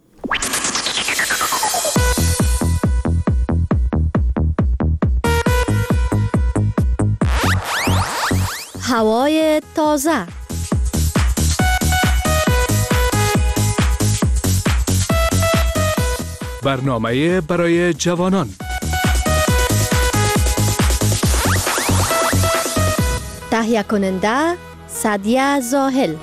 Speaker 23: هوای تازه.
Speaker 24: برنامه برای جوانان.
Speaker 23: تهیه کننده سعدیه زاهل.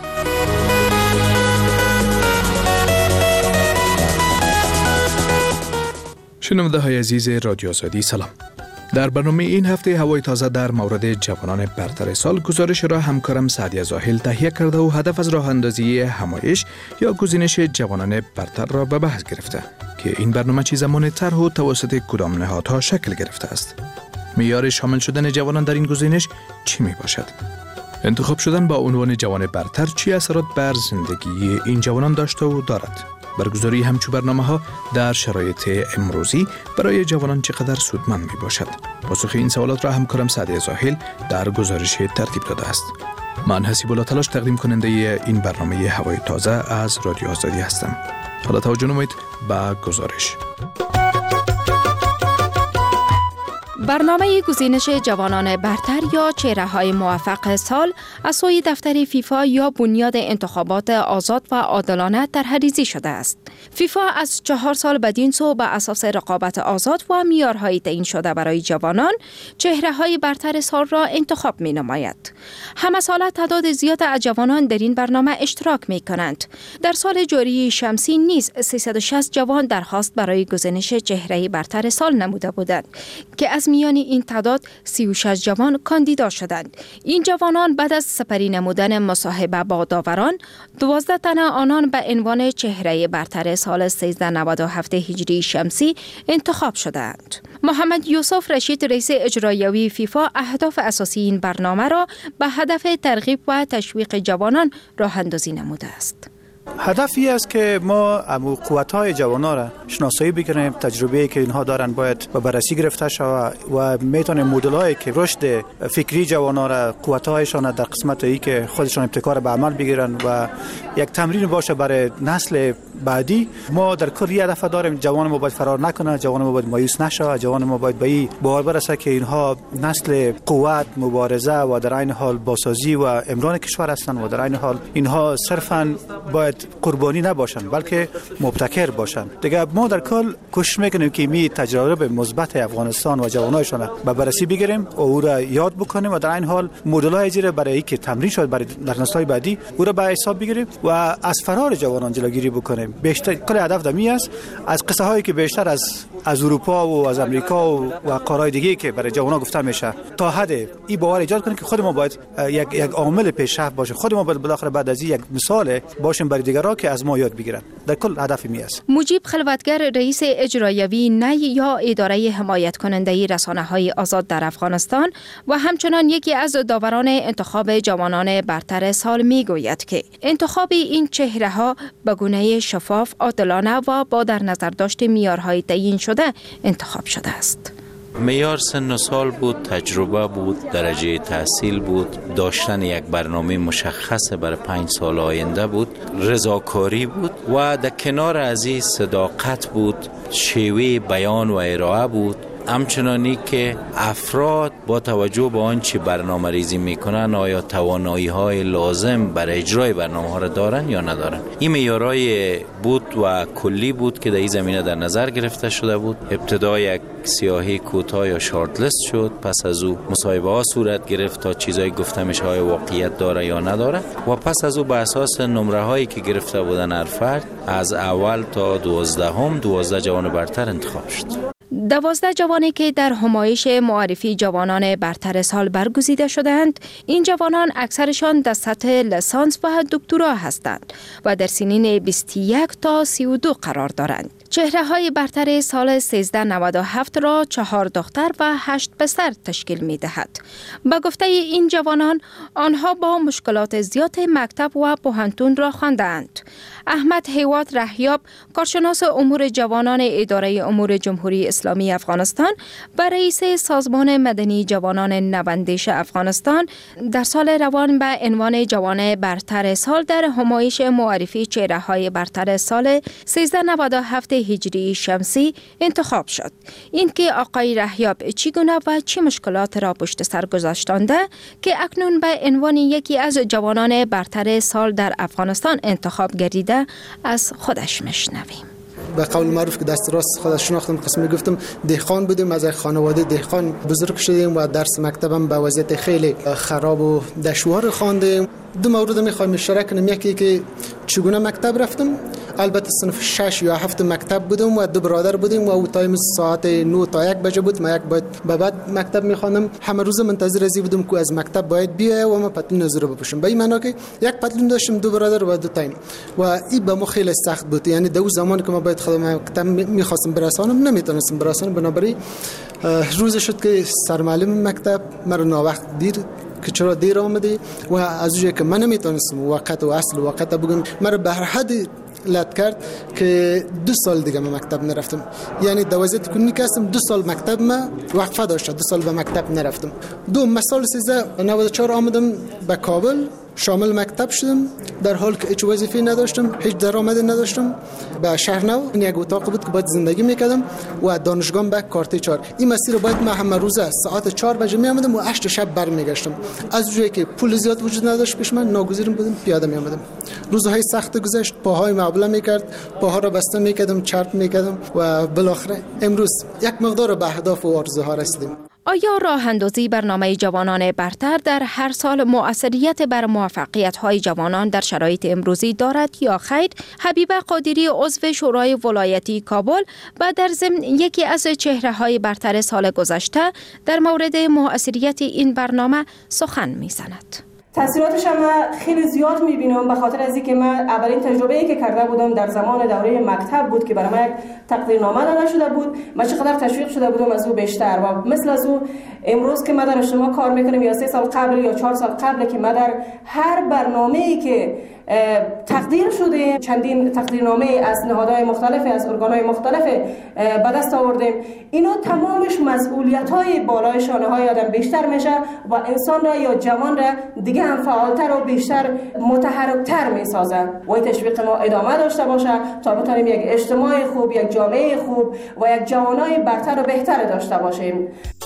Speaker 2: شنونده های عزیز رادیو آزادی سلام. در برنامه این هفته هوای تازه در مورد جوانان برتر سال گزارش را همکارم سعدیه زاهل تهیه کرده و هدف از راه اندازی همایش یا گزینش جوانان برتر را به بحث گرفته که این برنامه چه زمان طرح و توسط کدام نهادها شکل گرفته است. معیار شامل شدن جوانان در این گزینش چی می باشد؟ انتخاب شدن با عنوان جوان برتر چی اثرات بر زندگی این جوانان داشته و دارد؟ برگزاری همچو برنامه ها در شرایط امروزی برای جوانان چقدر سودمند می باشد؟ پاسخ این سوالات را همکارم سعدیه زاهل در گزارش ترتیب داده است. من حسیب الله تلاش تقدیم کننده این برنامه هوای تازه از رادیو آزادی هستم. حالا توجه نمایید به گزارش.
Speaker 8: برنامه گزینش جوانان برتر یا چهره‌های موفق سال از سوی دفتر فیفا یا بنیاد انتخابات آزاد و عادلانه طرح‌ریزی شده است. فیفا از چهار سال بدین سو به اساس رقابت آزاد و معیارهای تعیین شده برای جوانان چهره‌های برتر سال را انتخاب می‌نماید. همه ساله تعداد زیاد از جوانان در این برنامه اشتراک می‌کنند. در سال جاری شمسی نیز سیصد و شصت جوان درخواست برای گزینش چهره برتر سال نموده بودند که از میان این تعداد سی و شش جوان کاندیدا شدند. این جوانان بعد از سپری نمودن مصاحبه با داوران، دوازده تن آنان به عنوان چهره برتر سال سیزده نود و هفت هجری شمسی انتخاب شدند. محمد یوسف رشید رئیس اجرایی فیفا اهداف اساسی این برنامه را به هدف ترغیب و تشویق جوانان راه اندازی نموده است.
Speaker 9: هدفی است که ما امو قوت‌های جوانان را شناسایی بکنیم، تجربه‌ای که اینها دارن باید به بررسی گرفته شود و میتونه مدل‌هایی که رشد فکری جوانان را قوت‌هایشان در قسمتی که خودشان ابتکار به عمل بگیرن و یک تمرین باشه برای نسل بعدی. ما در کل یه هدف داریم، جوان ما باید فرار نکنه، جوان ما باید مایوس نشه، جوان ما باید به این باور برسه که اینها نسل قوت، مبارزه و در عین حال بازسازی و امران کشور هستند و در عین حال اینها صرفاً باید قربانی نباشن بلکه مبتکر باشن. دیگه ما در کل کوشش میکنیم که می تجربه مثبت افغانستان و جوانایشان به بررسی بگیریم و او را یاد بکنیم و در این حال مدل‌های جدید برای اینکه تمرین شد برای در نسل‌های بعدی او را به حساب بگیریم و از فرار جوانان جلوگیری بکنیم. بیشتر کل هدف دمی است از قصه هایی که بیشتر از از اروپا و از امریکا و, و قاره‌های دیگه که برای جوانان گفته میشه تا حد این باور ایجاد کنیم که خود ما باید یک یک عامل پیشرفت باشه، خود ما باید بالاخره بعد از یک مثال باشیم برای دیگران که از ما یاد بگیرن. در کل هدف می است.
Speaker 8: مجیب خلوتگر رئیس اجرایی نی یا اداره حمایت کننده رسانه‌های آزاد در افغانستان و همچنان یکی از داوران انتخاب جوانان برتر سال می گوید که انتخاب این چهره‌ها به گونه شفاف، عادلانه و با در نظر داشت معیارهای تعیین شده انتخاب شده است.
Speaker 24: معیار سن و سال بود، تجربه بود، درجه تحصیل بود، داشتن یک برنامه مشخص برای پنج سال آینده بود، رضاکاری بود و در کنار از این صداقت بود، شیوه بیان و ارائه بود. همچنانی که افراد با توجه به آنچه برنامه ریزی میکنن آیا توانایی های لازم برای اجرای برنامه ها را دارن یا ندارن. این معیارهای بود و کلی بود که در این زمینه در نظر گرفته شده بود. ابتدا یک سیاهی کوتاه یا شارت لیست شد، پس از او مصاحبه ها صورت گرفت تا چیزایی گفته میشه های واقعیت داره یا نداره و پس از او به اساس نمره هایی که گرفته بودن هر فرد از اول تا دوازدهم دوازده جوان برتر انتخاب شد.
Speaker 8: دوازده جوانی که در همایش معرفی جوانان برتر سال برگزیده شدند، این جوانان اکثرشان در سطح لیسانس و دکترا هستند و در سنین بیست و یک تا سی و دو قرار دارند. چهره های برتر سال سیزده نود و هفت را چهار دختر و هشت پسر تشکیل می دهد. با گفته این جوانان، آنها با مشکلات زیاد مکتب و پوهنتون را خواندند. احمد حیوات رحیاب، کارشناس امور جوانان اداره امور جمهوری اسلامی افغانستان و رئیس سازمان مدنی جوانان نوندش افغانستان، در سال روان به عنوان جوان برتر سال در همایش معرفی چهره های برتر سال سیزده نود و هفت هجری شمسی انتخاب شد. اینکه آقای رحیاب چگونه و چه مشکلات را پشت سر گذاشتانده که اکنون به عنوان یکی از جوانان برتر سال در افغانستان انتخاب گردیده از خودش میشنویم.
Speaker 3: به قول معروف که دست راست خود شناختم قسم گفتم دهقان بودیم، از خانواده دهقان بزرگ شدیم و درس مکتبم به وضعیت خیلی خراب و دشوار خواندیم. دو مورد میخوایم اشاره کنم. یکی که چگونه مکتب رفتم، البته صنف شش یا هفت مکتب بودم و دو برادر بودیم و او تایم ساعت نه تا یک بجه بود. ما یک باید به بعد مکتب میخوانم. همه روز منتظر ازی بودم که از مکتب باید بیای و ما پتلون از رو بپوشم. به این معنی که یک پتلون داشتم، دو برادر و دو تایم، و این به ما خیلی سخت بود. یعنی دو زمانی که ما باید خودم مکتب میخواستم برسانم نمیتونستم برسانم. بنابراین روز شد که سرمعلم مکتب مرا ناوقت دیر که چرا دیر آمدی و از اونجایی که من نمیتونستم وقت و اصل وقت بگم، مرا به هر حد لط کرد که دو سال دیگه من مکتب نرفتم. یعنی دوازده کنی که هستم، دو سال مکتب ما وقفه داشت، دو سال به مکتب نرفتم. دو مثال سیزده نود و چهار آمدم به کابل، شامل مکتب شدم، در حال که هیچ وظیفه نداشتم، هیچ درآمدی نداشتم. به شهر نو این یک اتاق بود که باید زندگی میکردم و دانشگاه به کارت چهار. این مسیر باید من همه روز ساعت چهار بجه می آمدم و هشت شب برمیگشتم. از اونجایی که پول زیاد وجود نداشت پیش من، ناگزیر بودم پیاده می آمدم. روزهای سخت گذشت، پاهای معبوله میکرد، پاها را بسته میکردم، چرپ میکردم و بالاخره امروز یک مقدار به اهداف و آرزوها رسیدیم.
Speaker 8: آیا راه اندازی برنامه جوانان برتر در هر سال مؤثریت بر موفقیت‌های جوانان در شرایط امروزی دارد یا خیر؟ حبیبه قادری عضو شورای ولایتی کابل و در ضمن یکی از چهره‌های برتر سال گذشته در مورد مؤثریت این برنامه سخن می‌زند.
Speaker 6: تاثیراتش هم خیلی زیاد میبینم، به خاطر از اینکه من اولین تجربه‌ای که کرده بودم در زمان دوره مکتب بود که برای من یک تقدیرنامه داده شده بود. من چقدر تشویق شده بودم از او بیشتر، و مثل از او امروز که من در اجتماع کار میکنم یا سه سال قبل یا چهار سال قبل که من در هر برنامه‌ای که تقدیر شده، چندین تقدیرنامه از نهادهای مختلف، از ارگانهای مختلف به دست آوردیم، اینا تمامش مسئولیت‌های بالای شانه‌های آدم بیشتر میشه و انسان را یا جوان را دیگه هم فعالتر و بیشتر متحرکتر میسازه و این تشویق ما ادامه داشته باشه تا بتونیم یک اجتماع خوب، یک جامعه خوب و یک جوانای برتر و بهتر داشته باشیم.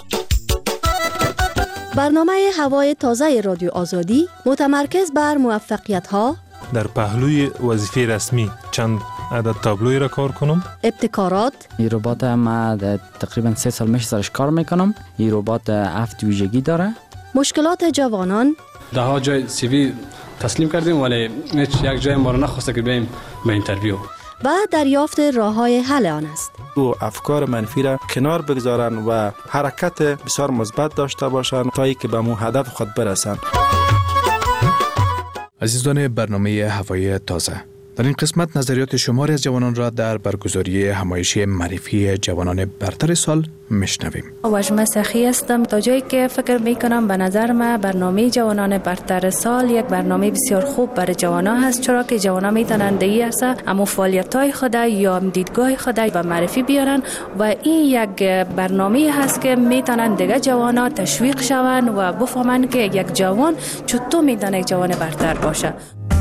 Speaker 23: برنامه هوای تازه رادیو آزادی متمرکز بر موفقیت‌ها
Speaker 7: در پهلوی وظیفه رسمی چند عدد تابلوی را کار کنم.
Speaker 23: ابتکارات.
Speaker 10: این ربات ما تقریبا سه سال میشه سرش کار میکنم. این ربات هفت ویژگی داره.
Speaker 23: مشکلات جوانان.
Speaker 25: ده ها جای سی وی تسلیم کردیم ولی هیچ یک جای ما را نخواسته که بریم به اینترویو.
Speaker 23: و دریافت راه‌های حل آن است.
Speaker 26: او افکار منفی را کنار بگذارن و حرکت بسیار مثبت داشته باشند تا اینکه به مو هدف خود برسند.
Speaker 2: عزیزان برنامه هوای تازه، در این قسمت نظریات شماری از جوانان را در برگزاری همایشی معرفی جوانان برتر سال میشنویم.
Speaker 27: واژمه سخی هستم. تا جایی که فکر میکنم به نظر من برنامه جوانان برتر سال یک برنامه بسیار خوب برای جوانان هست، چرا که جوانان میتونن دیگه هست اما فعالیت‌های خود یا دیدگاه خود به معرفی بیارن و این یک برنامه هست که میتونن دیگه جوانان تشویق شون و بفهمن که یک جوان چطور میتونه یک جوان برتر باشه.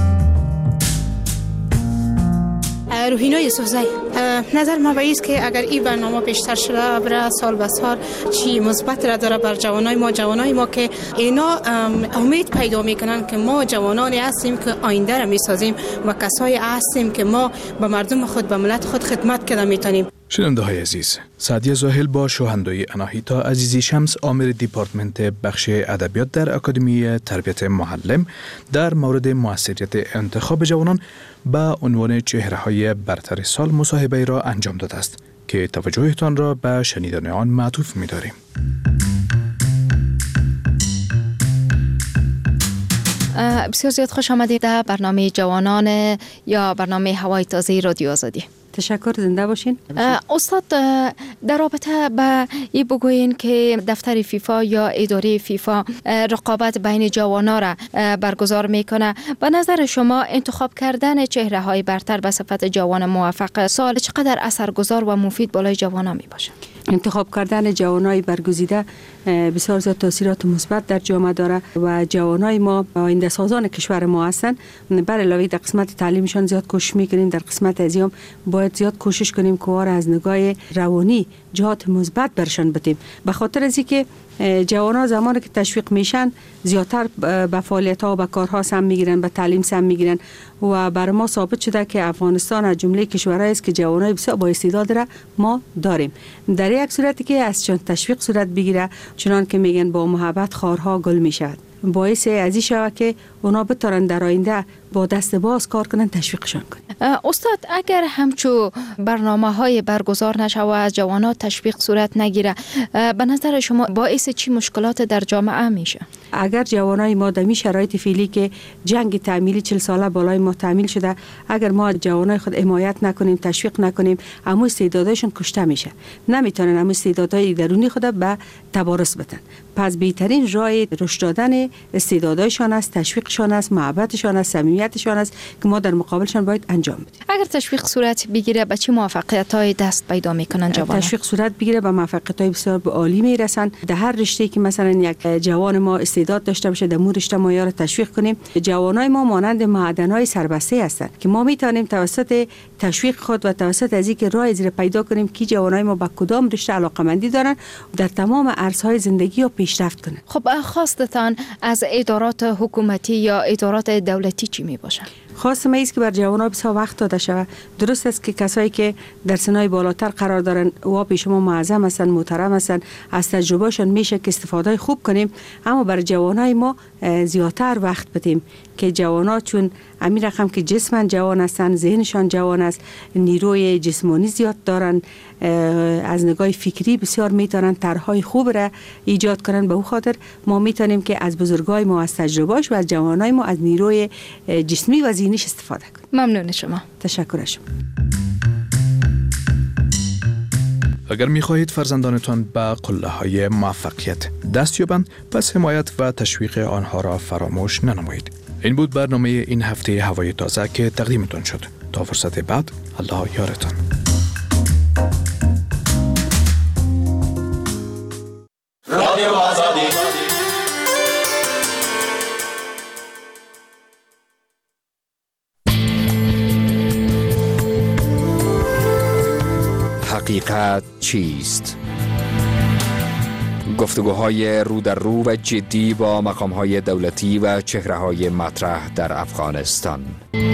Speaker 28: روحینا یوسفزی، نظر ما به ایست که اگر این برنامه بیشتر شده برای سال به سال چی مثبت را داره بر جوانای ما جوانای ما که اینا امید پیدا میکنن که ما جوانانی هستیم که آینده را میسازیم و کسایی هستیم که ما به مردم خود به ملت خود خدمت کنیم میتونیم.
Speaker 2: شنونده های عزیز، سعدیه زاهل با شوهندوی اناهیتا عزیزی شمس آمر دیپارتمنت بخش ادبیات در اکادمی تربیت معلم در مورد موثریت انتخاب جوانان به عنوان چهره‌های برتر سال مصاحبه را انجام داده است که توجهتان را به شنیدن آن معطوف می‌داریم.
Speaker 8: بسیار زیاد خوش آمدید در برنامه جوانان یا برنامه هوای تازه رادیو آزادی.
Speaker 28: تشکر، زنده باشین.
Speaker 8: استاد، در رابطه با این بگوین که دفتر فیفا یا اداره فیفا رقابت بین جوانان را برگزار میکنه، به نظر شما انتخاب کردن چهره های برتر به صفت جوان موفق سال چقدر اثرگذار و مفید بالای جوانان می باشه؟
Speaker 28: انتخاب کردن جوانای برگزیده بسیار زیاد تاثیرات مثبت در جامعه داره و جوانای ما آینده سازان کشور ما هستند. بر علاوه در قسمت تعلیمشان زیاد کوشش میکنیم، در قسمت ازیام باید زیاد کوشش کنیم که وار از نگاه روانی
Speaker 4: جهات مثبت برشان بدیم. به خاطر از اینکه جوانان زمانی که تشویق میشن زیادتر به فعالیت ها و به کارها سم میگیرن، به تعلیم سم میگیرن و برای ما ثابت شده که افغانستان از جمله کشورهایی است که جوانای بسیار با استعداد را ما داریم. در یک صورتی که از چون تشویق صورت بگیره، چنان که میگن با محبت خارها گل میشود، باعث از این شود که اونا بتونن در آینده با دست باز کار کنن، تشویقشان کنن.
Speaker 8: استاد اگر همچو برنامه های برگزار نشه و از جوانات تشویق صورت نگیره، به نظر شما باعث چی مشکلات در جامعه میشه؟
Speaker 4: اگر جوانای ما در شرایط فعلی که جنگ تعمیلی چهل ساله بالای ما تعمیل شده، اگر ما جوانای خود حمایت نکنیم، تشویق نکنیم، اما استعدادشون کشته میشه، نمیتونن اما استعدادهای درونی خود به تبارز بدن. پس بهترین راه رشد دادن استعدادایشان است، تشویقشان است، محبتشان است، صمیمیتشان است که ما در مقابلشان باید انجام بدیم.
Speaker 8: اگر تشویق صورت بگیره به چه موفقیت‌های دست پیدا میکنن جوانان؟
Speaker 4: تشویق صورت بگیره به موفقیت‌های بسیار عالی میرسن. در هر رشته‌ای که مثلا یک جوان ما استعداد داشته باشه، در مون رشته ما یار تشویق کنیم. جوانای ما مانند معدن‌های سربسته هستند که ما میتونیم توسط تشویق خود و توسط از اینکه راه زیر پیدا کنیم که جوانای ما به کدام رشته علاقه‌مندی دارن، در تمام عرصه‌های زندگی و پیشرفت کنن.
Speaker 8: خب خواستتان از ادارات حکومتی یا ادارات دولتی چی می باشه؟
Speaker 4: خواست ما است که بر جوانان بسیار وقت داده شود. درست است که کسایی که در سنای بالاتر قرار دارن و پیش ما معظم هستند، محترم هستند، از تجربهشان میشه که استفاده خوب کنیم، اما بر جوانای ما زیادتر وقت بدیم که جوانا چون امیر رقم که جسمن جوان هستند، ذهنشان جوان است، نیروی جسمانی زیاد دارن، از نگاه فکری بسیار میتونن طرحهای خوب را ایجاد کنن. به او خاطر ما میتونیم که از بزرگای ما از تجربهاش و از جوانای ما از نیروی جسمی و ذهنیش استفاده کنیم.
Speaker 8: ممنون شما.
Speaker 4: تشکر شما.
Speaker 2: اگر می‌خواهید فرزندانتان به قله‌های موفقیت دست یابند، پس حمایت و تشویق آنها را فراموش ننمایید. این بود برنامه این هفته هوای تازه که تقدیمتان شد. تا فرصت بعد، الله یارتان. رادیو آزادی.
Speaker 15: حقیقت چیست؟ گفتگوهای رو در رو و جدی با مقامهای دولتی و چهره‌های مطرح در افغانستان.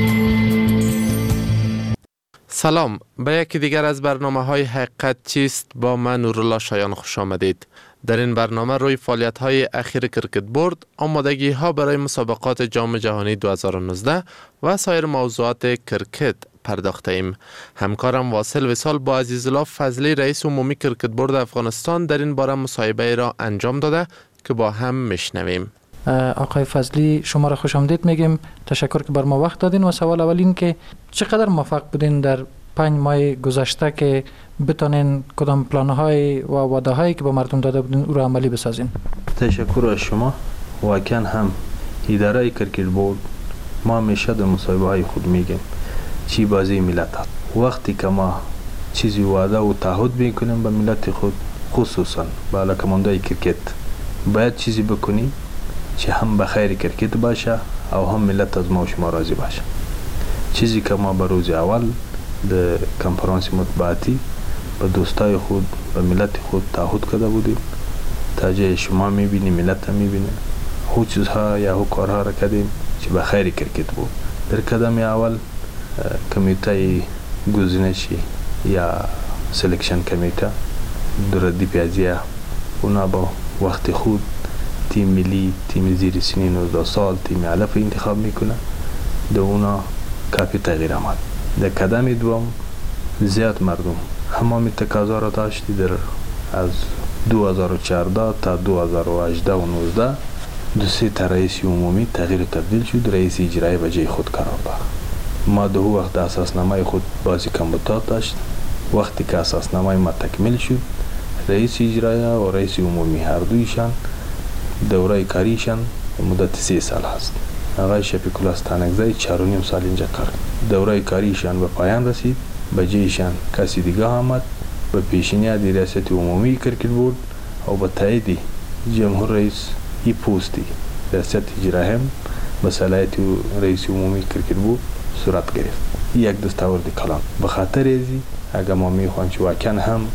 Speaker 11: سلام، به یکی دیگر از برنامه‌های حقیقت چیست با من نورالله شایان خوش آمدید. در این برنامه روی فعالیت‌های اخیر کرکت بورد، آمادگی‌ها برای مسابقات جام جهانی دو هزار و نوزده و سایر موضوعات کرکت پرداخته ایم. همکارم واصل وصال با عزیزالله فضلی رئیس عمومی کرکت بورد افغانستان در این باره مصاحبه را انجام داده که با هم میشنویم.
Speaker 12: آقای فضلی، شما را خوش آمدید میگیم. تشکر که بر ما وقت دادین و سوال اول این که چقدر موفق بودین در پنج ماه گذشته که بتونین کدام پلان‌های و وعده‌هایی که با مردم داده بودین او را عملی بسازین؟
Speaker 26: تشکر از شما. واقعا هم اداره کرکت بورد ما همیشه در مصاحبه‌های خود میگیم چی بازی ملت هست. وقتی که ما چیزی وعده و تعهد میکنیم به ملت خود، خصوصا به علاقه‌مندای کرکت، باید چیزی بکنیم که هم به خیر کرکت باشه او هم ملت از ما و شما راضی باشه. چیزی که ما به روز اول در کنفرانس مطبوعاتی به دوستای خود، به ملت خود تعهد کرده بودیم، تا جای شما میبینیم، ملت هم میبینه، خود چیزها یا خود کارها را کردیم که به خیر کرکت بود. در قدم اول کمیته گزینشی یا سلکشن کمیته دردی پیازیه، اونا با وقت خود تیم ملی، تیم زیر سنین نوزده سال، تیم علف انتخاب میکنه. در اونا کافی تغییر آمد. در قدم دوم زیاد مردم همه تقاضا را داشتی. در از دو هزار و چهارده تا دو هزار و هجده و نوزده دو سه تا رئیس عمومی تغییر تبدیل شد، رئیس اجرایی به جای خود قرار داد. ما در وقت اساسنامه خود بازی کمبودات داشت. وقتی که اساسنامه ما تکمیل شد، رئیس اجرایی و رئیس عمومی هر دویشان دوره کاریشان مدت سه سال هست. آقای شفیق الله استانکزی چهار و نیم سال اینجا کار. دوره کاریشان به پایان رسید، به جایشان کسی دیگه آمد به پیشنهاد ریاست عمومی کرکت بورد و به تایید جمهور رئیس ای پوستی ریاست اجرایی هم به صلاحیت رئیس عمومی کرکت بورد صورت گرفت. یک دستاورد کلان. به خاطر ازی اگر ما میخوایم که واقعا هم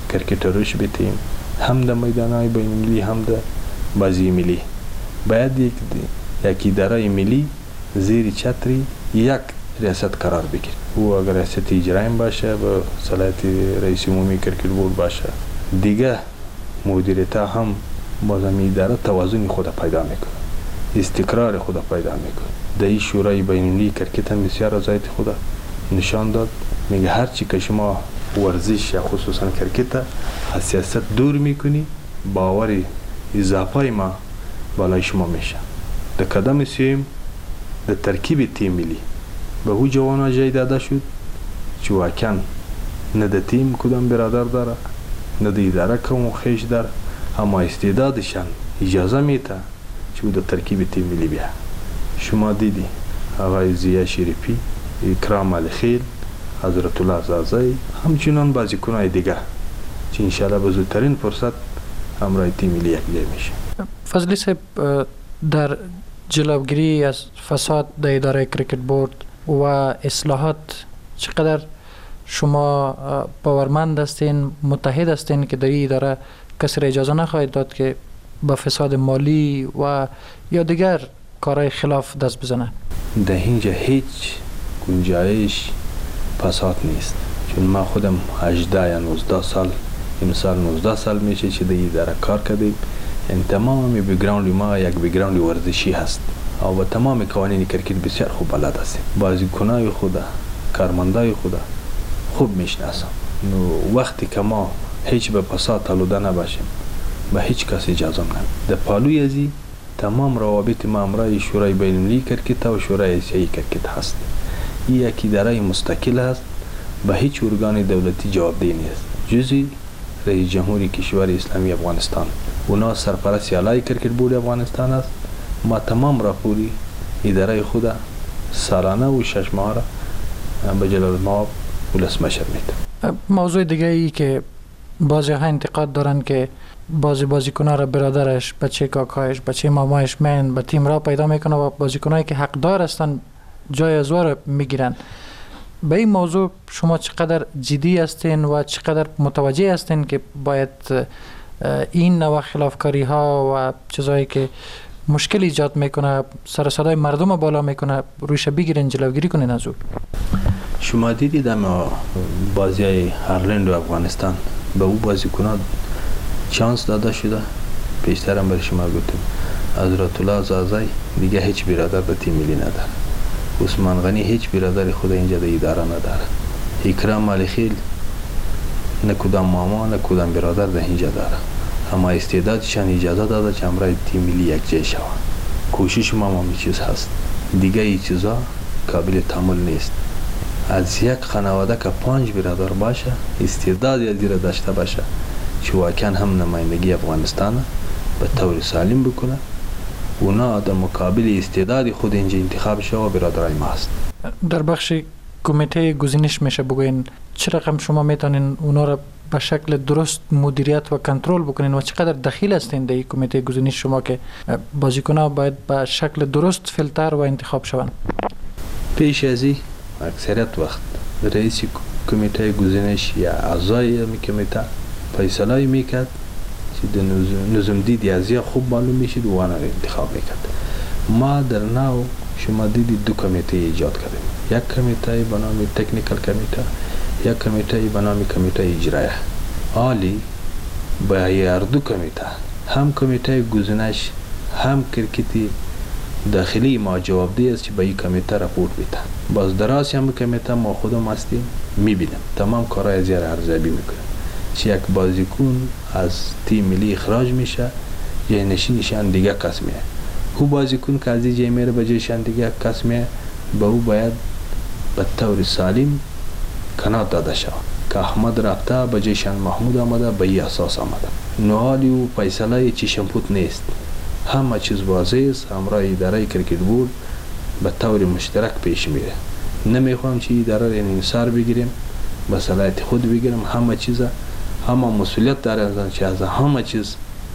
Speaker 26: کرکټروش به تیم هم در میدانهای بین المللی هم در بازی ملی باید یک یک اداره ملی زیر چتری یک ریاست قرار بگیره. او اگر ریاست اجرایی باشه با صلاحیت رئیس عمومی کرکت بورد باشه، دیگه مدیریت هم باز این اداره توازن خود پیدا میکنه، استقرار خود پیدا میکنه. در این شورای بین المللی کرکت هم بسیار رضایت خود نشان داد، میگه هر چی که شما ورزش یا خصوصا کرکت از سیاست دور میکنی، باور اضافه ما بالای شما میشه. در قدم سوم در ترکیب تیم ملی به او جوانا جای داده شد چه واقعا نه در تیم کدام برادر داره نه در اداره کم خیش داره، اما استعدادشان اجازه میده چه در ترکیب تیم ملی بیا. شما دیدی آقای زیا شریفی، اکرام علیخیل، حضرت الله زازی، همچنان بازیکن‌های دیگه که انشاءالله به زودترین فرصت همراه تیم ملی یک جای میشه.
Speaker 12: فضلی صاحب، در جلوگیری از فساد در اداره کرکت بورد و اصلاحات چقدر شما باورمند هستین، متحد هستین که در این اداره کسی را اجازه نخواهید داد که با فساد مالی و یا دیگر کارهای خلاف دست بزنه؟
Speaker 26: در اینجا هیچ گنجایش فساد نیست، چون ما خودم هجده یا نوزده سال امسال نوزده سال میشه که در این اداره کار کردیم. این تمام بیگراوند ما یک بیگراوند ورزشی هست و با تمام قوانین کرکت بسیار خوب بلد هستیم. بازیکنای خود، کارمندای خود خوب میشناسم. نو وقتی که ما هیچ به فساد آلوده نباشیم به هیچ کس اجازه نمیدیم. در پالوی ازی تمام روابط ما همراه شورای بین المللی کرکت و شورای آسیایی کرکت هست. این یک اداره مستقل است، به هیچ ارگان دولتی جوابدهی نیست جزی رئیس جمهوری کشور اسلامی افغانستان. اونا سرپرست اعلی کرکت بورد افغانستان است. ما تمام راپوری اداره خود سالانه و شش ماه را به جلال المآب ولسمشر میده.
Speaker 12: موضوع دیگه ای که بعضی ها انتقاد دارن که بعضی بازیکن‌ها را برادرش، بچه کاکایش، بچه مامایش من به تیم را پیدا میکنه و بازیکنایی که حقدار هستن جای از وار میگیرن. به این موضوع شما چقدر جدی هستین و چقدر متوجه هستین که باید این نوع خلافکاری ها و چیزایی که مشکل ایجاد میکنه، سر صدای مردم بالا میکنه، رویش بگیرین، جلوگیری کنین از او؟
Speaker 26: شما دیدید اما بازی های هرلند و افغانستان به او بازیکنان چانس داده شده. پیشتر هم برای شما گفتم حضرت الله زازی دیگه هیچ برادر به تیم ملی نداره. عثمان غنی هیچ برادر خود اینجا در اداره نداره. اکرام علیخیل نه کدام ماما نه کدام برادر در اینجا داره، اما استعدادشان اجازه داده که همراه تیم ملی یک جای شوند. کوشش ما هم چیز هست، دیگه این چیزا قابل تحمل نیست. از یک خانواده که پنج برادر باشه، استعدادی از زیر داشته باشه که واقعا هم نمایندگی افغانستان به طور سالم بکنه، اونا در مقابل استعداد خود اینجا انتخاب شده و برادرای ما هست.
Speaker 12: در بخش کمیته گزینش میشه بگوین چه رقم شما میتونین اونا را به شکل درست مدیریت و کنترل بکنین و چقدر دخیل هستین در این کمیته گزینش شما که بازیکن‌ها باید به شکل درست فیلتر و انتخاب شوند؟
Speaker 26: پیش از این اکثریت وقت رئیس کمیته گزینش یا اعضای کمیته فیصله میکرد که نظم دیدی از یا خوب معلوم میشید و آن را انتخاب میکرد. ما در ناو شما دیدید دو کمیته ایجاد کردیم، یک کمیته به نام تکنیکل کمیته، یک کمیته به نام کمیته اجرایی. حالی با هر دو کمیته، هم کمیته گزینش هم کرکتی داخلی ما جوابدهی است که به این کمیته راپورت میده. باز دراز هم کمیته ما خودم هستیم میبینم تمام کارهای از یار ارزیابی میکنیم که یک بازیکن از تیم ملی اخراج میشه یا نشینشان دیگه قسمیه. او بازیکن که از این جای میره به جایشان دیگه قسمیه، به او باید به طور سالم کنات داده شود که احمد رفته به جایشان محمود آمده، به این اساس آمده. نهالی و فیصله چشم‌پوت نیست، همه چیز واضح است. همراه اداره کرکت بورد به طور مشترک پیش میره. نمیخوام که اداره را انحصار بگیریم، به صلاحیت خود بگیریم. همه چیز همه مسئولیت دارند که از همه چیز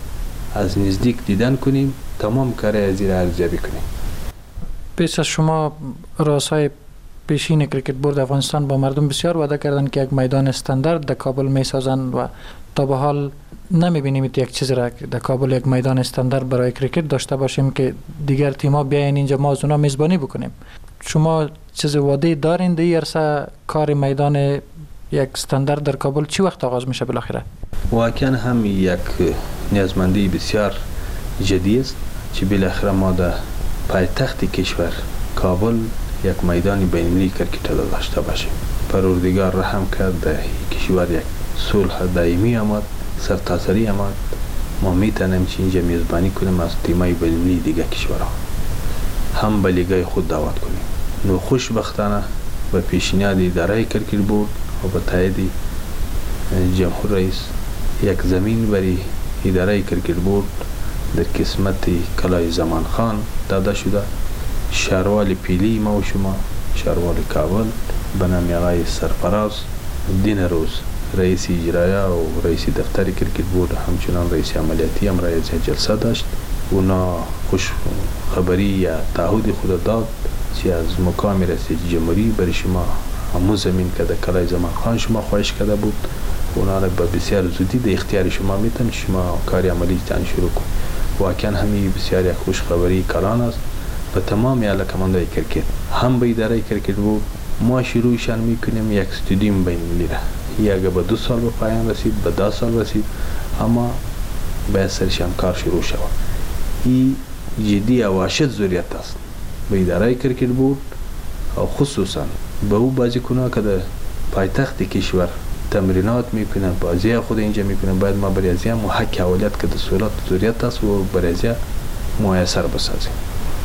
Speaker 26: از نزدیک دیدن کنیم، تمام کار از این ارزیابی کنیم.
Speaker 12: پیش از شما رؤسای پیشین کریکت بورد افغانستان با مردم بسیار وعده کردن که یک میدان استاندارد در کابل میسازند و تا به حال نمیبینیم یک چیز را در کابل یک میدان استاندارد برای کریکت داشته باشیم که دیگر تیم‌ها بیاین اینجا ما از اونا میزبانی بکنیم. شما چیز وعده دارین در این عرصه؟ کار میدان یک استاندارد در کابل چی وقت آغاز میشه بالاخره؟
Speaker 26: واقعا هم یک نیازمندی بسیار جدی است که بالاخره ما در پایتخت کشور کابل یک میدان بین‌المللی کرکت داشته باشیم. پروردگار رحم کرد در کشور یک صلح دائمی آمد، سرتاسری آمد، ما میتونیم که اینجا میزبانی کنیم از تیمای بین‌المللی دیگه کشورها، هم به لیگای خود دعوت کنیم. نو خوشبختانه به پیشنهاد اداره کرکت بورد و به تایید جمهور رئیس یک زمین برای اداره کرکت بورد در قسمت کلای زمان خان داده شده. شهروال پیلی ما و شما، شهروال کابل به نام آقای سرفراز دین روز رئیس اجرایی و رئیس دفتر کرکت بورد، همچنان رئیس عملیاتی هم رئیس جلسه داشت. اونا خوش خبری یا تعهد خود داد که از مقام رئیس جمهوری برای شما همون زمین که در کلای زمان خان شما خواهش کرده بود، اونا را به بسیار زودی در اختیار شما میتون شما کاری عملی تان شروع کنید. واقعا همی بسیار یک خوش خبری کلان است به تمام علاقمندان کرکت، هم به اداره کرکت بود. ما شروعشان میکنیم یک استودیوم بین‌المللی را، یا اگر به دو سال به پایان رسید، به ده سال رسید، اما به سرشان کار شروع شود. این جدی و واشد ضروریت است به اداره کرکت بود و خصوصا به او بازیکنان که در پایتخت کشور تمرینات میکنن، بازی خود اینجا میکنن، باید ما برای ازیا محک اولیت که در سولات ضروریت است و برای ازیا میسر بسازیم.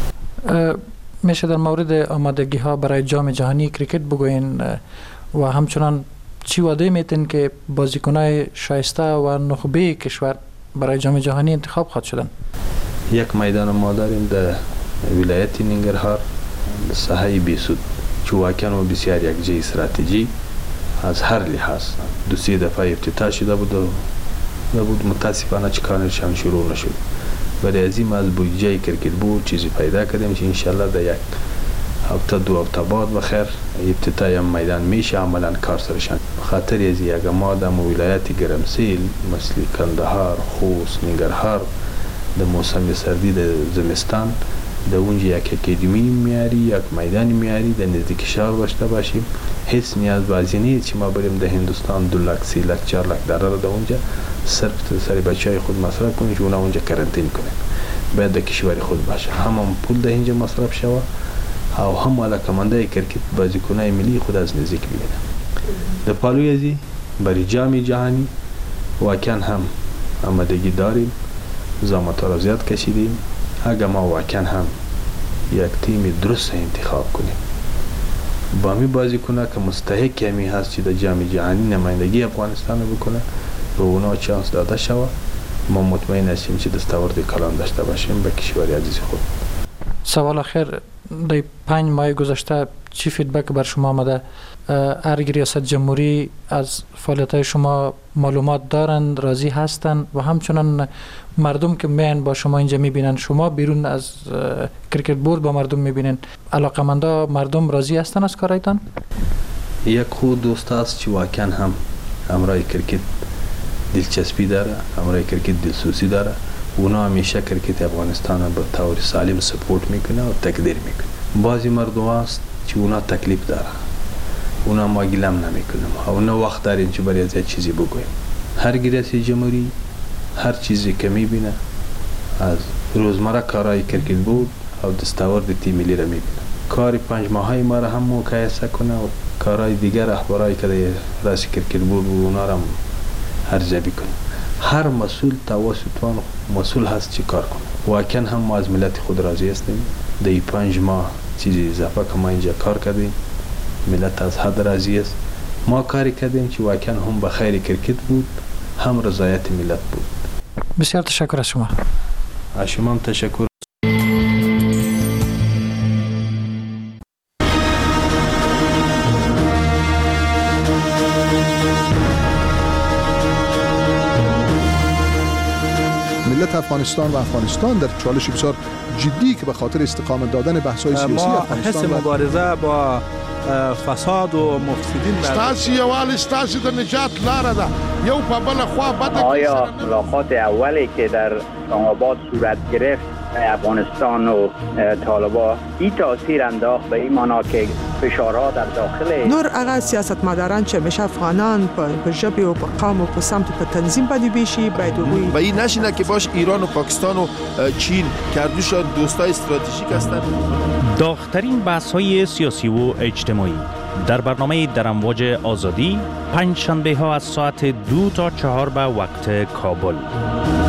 Speaker 12: میشه در مورد آمادگی ها برای جام جهانی کریکت بگوین و همچنان چی وعده میتین که بازیکنای شایسته و نخبه کشور برای جام جهانی انتخاب خواهد شدن؟
Speaker 26: یک میدان ما داریم در ولایت ننگرهار ساحه بیسود که واقعا بسیار یک جای استراتژی از هر لحاظ دو سه دفعه افتتاح شده بود و بود متاسفانه که کارشان شروع نشد. برای ازیم از بودجه کرکت بود چیزی پیدا کردیم که انشالله در یک هفته دو هفته بعد بخیر افتتاح میدان میشه عملا کار سرشان. خاطر از یک ما در ولایت گرمسیل مثل کندهار، خوست، ننگرهار در موسم سردی در زمستان در اونجا یک اکادمی میاری، یک میدان میاری در نزدیک شهر داشته باشیم. هیچ نیاز بازی نیست که ما بریم در هندوستان دو لک سی لک چهار لک دلار در اونجا صرف سر بچهای خود مصرف کنیم که اونا اونجا کرنتین کنیم. باید در کشور خود باشه، هم هم پول در اینجا مصرف شود او هم علاقمندای کرکت بازیکنای ملی خود از نزدیک ببینن. در پالوی ازی برای جام جهانی واقعا هم آمادگی داریم، زحمت‌ها را زیاد کشیدیم. اگر ما واقعا هم یک تیم درست انتخاب کنیم با می بازیکنان که مستحق همی هست که در جام جهانی نمایندگی افغانستان بکنه و اونا چانس داده شود، ما مطمئن هستیم که دستاورد کلان داشته باشیم به کشور عزیز خود.
Speaker 12: سوال آخر، در پنج ماه گذشته چی فیدبک بر شما آمده؟ ارگ ریاست جمهوری از فعالیت‌های شما معلومات دارند، راضی هستند و همچنان مردم که میان با شما اینجا میبینن، شما بیرون از کرکت بورد با مردم میبینن، علاقمندا مردم راضی هستند از کارایتان؟
Speaker 26: یک خود دوست است که واقعا هم امرای کرکت دلچسپی داره، امرای کرکت دلسوزی داره. اونا همیشه کرکت افغانستان به طور سالم سپورت میکنه و تقدیر میکنه. بعضی مردم هست که اونا تکلیف داره، اونا ما گلم نمیکنیم، اونا وقت داریم که برای از چیزی بگویم. هر ریاست جمهوری هر چیزی که میبینه از روزمره کارهای کرکت بود و دستاورد تیم ملی را میبینه. کار پنج ماهی ما را هم مقایسه کنه و کارهای دیگر اخبارایی که در راست کرکت بود اونا را ارزیابی کنه. هر مسئول توسطوان مسئول هست چی کار کنه. واقعا هم ما از ملت خود راضی هستیم. در پنج ماه چیزی اضافه که ما اینجا کار کردیم، ملت از حد راضی است. ما کاری کردیم که واقعا هم به خیر کرکت بود، هم رضایت ملت بود.
Speaker 12: بسیار تشکر از شما.
Speaker 26: از شما هم تشکر.
Speaker 13: ملت افغانستان افغانستان و افغانستان در چالش بسیار جدی که به خاطر استقامت دادن بحث‌های سیاسی
Speaker 14: ما
Speaker 13: افغانستان
Speaker 14: حس مبارزه با فساد و مفسدین
Speaker 16: ستاسي یوال ستاسي د نجات لاره ده یو په بل خوا بده.
Speaker 17: آیا ملاقات اولی که در اسلام آباد صورت گرفت افغانستان و طالبان این تاثیر انداخت به این معنا که فشارها در داخل
Speaker 18: نور هغه سیاستمداران چې همیشه افغانان په ژبه او په قوم او په سمت په تنظیم باندې بیشي باید وي
Speaker 16: و این نشینه که باش ایران و پاکستان و چین کردوشان دوستای استراتژیک هستند.
Speaker 1: داغ‌ترین بحث‌های سیاسی و اجتماعی در برنامه در امواج آزادی پنج شنبه ها از ساعت دو تا چهار به وقت کابل.